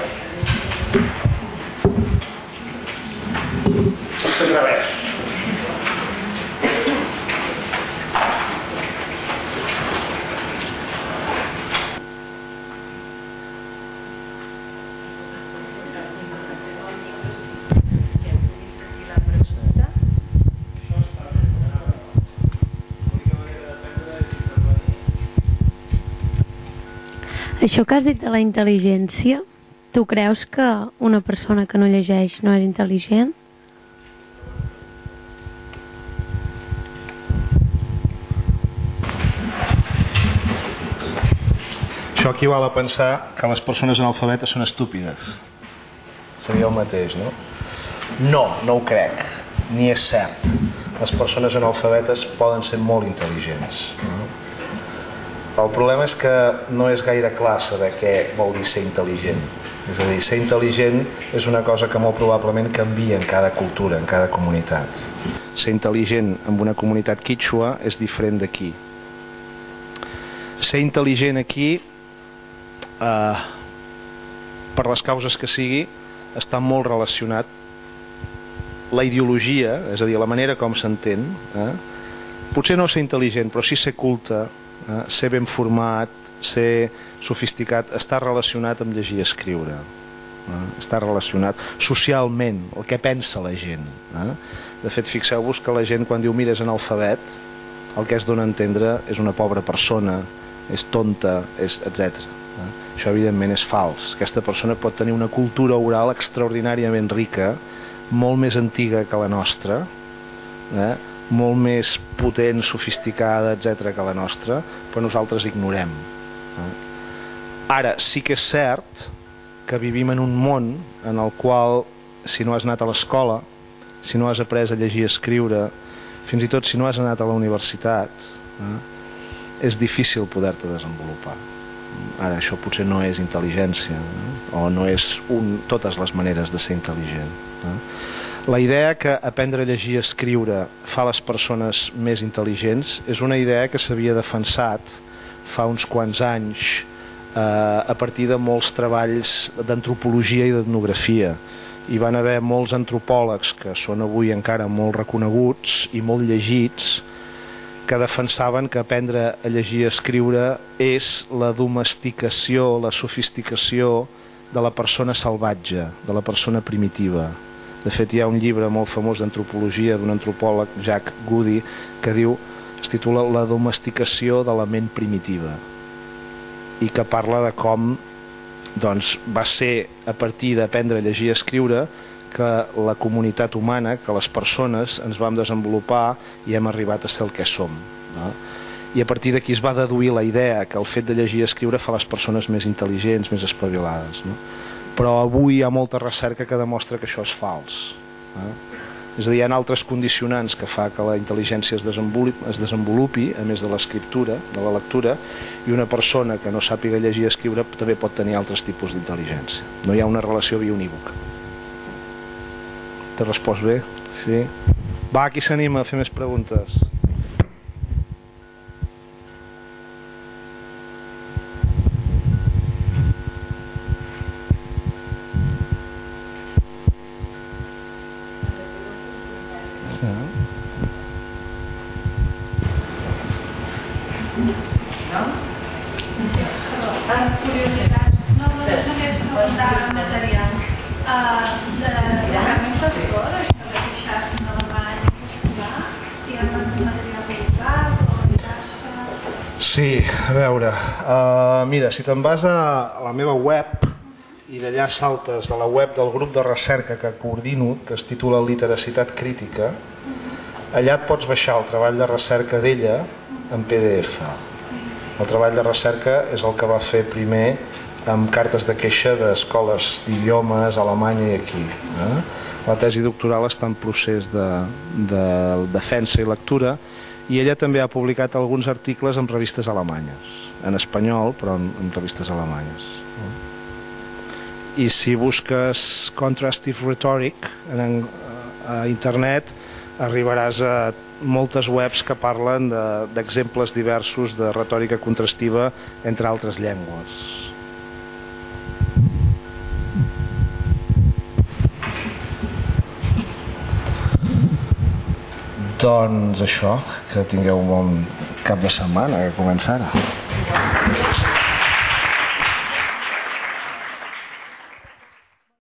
S'atreveix. Això que has dit de la intel·ligència, tu creus que una persona que no llegeix no és intel·ligent? Això equival a pensar que les persones analfabetes són estúpides. Seria el mateix, no? No ho crec, ni és cert. Les persones analfabetes poden ser molt intel·ligents. El problema és que no és gaire clar saber què vol dir ser intel·ligent. És a dir, ser intel·ligent és una cosa que molt probablement canvia en cada cultura, en cada comunitat. Ser intel·ligent en una comunitat quítxua és diferent d'aquí. Ser intel·ligent aquí, per les causes que sigui, està molt relacionat. La ideologia, és a dir, la manera com s'entén, potser no ser intel·ligent, però sí ser culte, ser ben format, ser sofisticat, està relacionat amb llegir i escriure. Està relacionat socialment, el que pensa la gent. De fet, fixeu-vos que la gent, quan diu mira és analfabet, el que es dona a entendre és una pobra persona, és tonta, etc. Això evidentment és fals. Aquesta persona pot tenir una cultura oral extraordinàriament rica, molt més antiga que la nostra, molt més potent, sofisticada, etc. que la nostra, però nosaltres ignorem. Ara, sí que és cert que vivim en un món en el qual, si no has anat a l'escola, si no has après a llegir i escriure, fins i tot si no has anat a la universitat, és difícil poder-te desenvolupar. Ara, això potser no és intel·ligència, o no és totes les maneres de ser intel·ligent. La idea que aprendre a llegir i escriure fa les persones més intel·ligents és una idea que s'havia defensat fa uns quants anys a partir de molts treballs d'antropologia i d'etnografia. Hi van haver molts antropòlegs que són avui encara molt reconeguts i molt llegits, que defensaven que aprendre a llegir i escriure és la domesticació, la sofisticació de la persona salvatge, de la persona primitiva. De fet, hi ha un llibre molt famós d'antropologia d'un antropòleg, Jack Goody, que es titula La domesticació de la ment primitiva, i que parla de com va ser a partir d'aprendre a llegir i escriure que la comunitat humana, que les persones ens vam desenvolupar i hem arribat a ser el que som, no? I a partir d'aquí es va deduir la idea que el fet de llegir i escriure fa les persones més intel·ligents, més espavilades, no? Però avui hi ha molta recerca que demostra que això és fals, no? És a dir, hi ha altres condicionants que fa que la intel·ligència es desenvolupi, a més de l'escriptura, de la lectura, i una persona que no sàpiga llegir i escriure també pot tenir altres tipus d'intel·ligència. No hi ha una relació bionívoca. T'he respost bé? Sí? Va, qui s'anima a fer més preguntes? Sí, a veure, mira, si te'n vas a la meva web i d'allà saltes de la web del grup de recerca que coordino, que es titula Literacitat Crítica, allà et pots baixar el treball de recerca d'ella en PDF. El treball de recerca és el que va fer primer amb cartes de queixa d'escoles d'idiomes a Alemanya i aquí. La tesi doctoral està en procés de defensa i lectura, i ella també ha publicat alguns articles en revistes alemanyes, en espanyol, però en revistes alemanyes. I si busques Contrastive Rhetoric a internet, arribaràs a moltes webs que parlen d'exemples diversos de retòrica contrastiva entre altres llengües. Doncs això, que tingueu un bon cap de setmana que comença ara.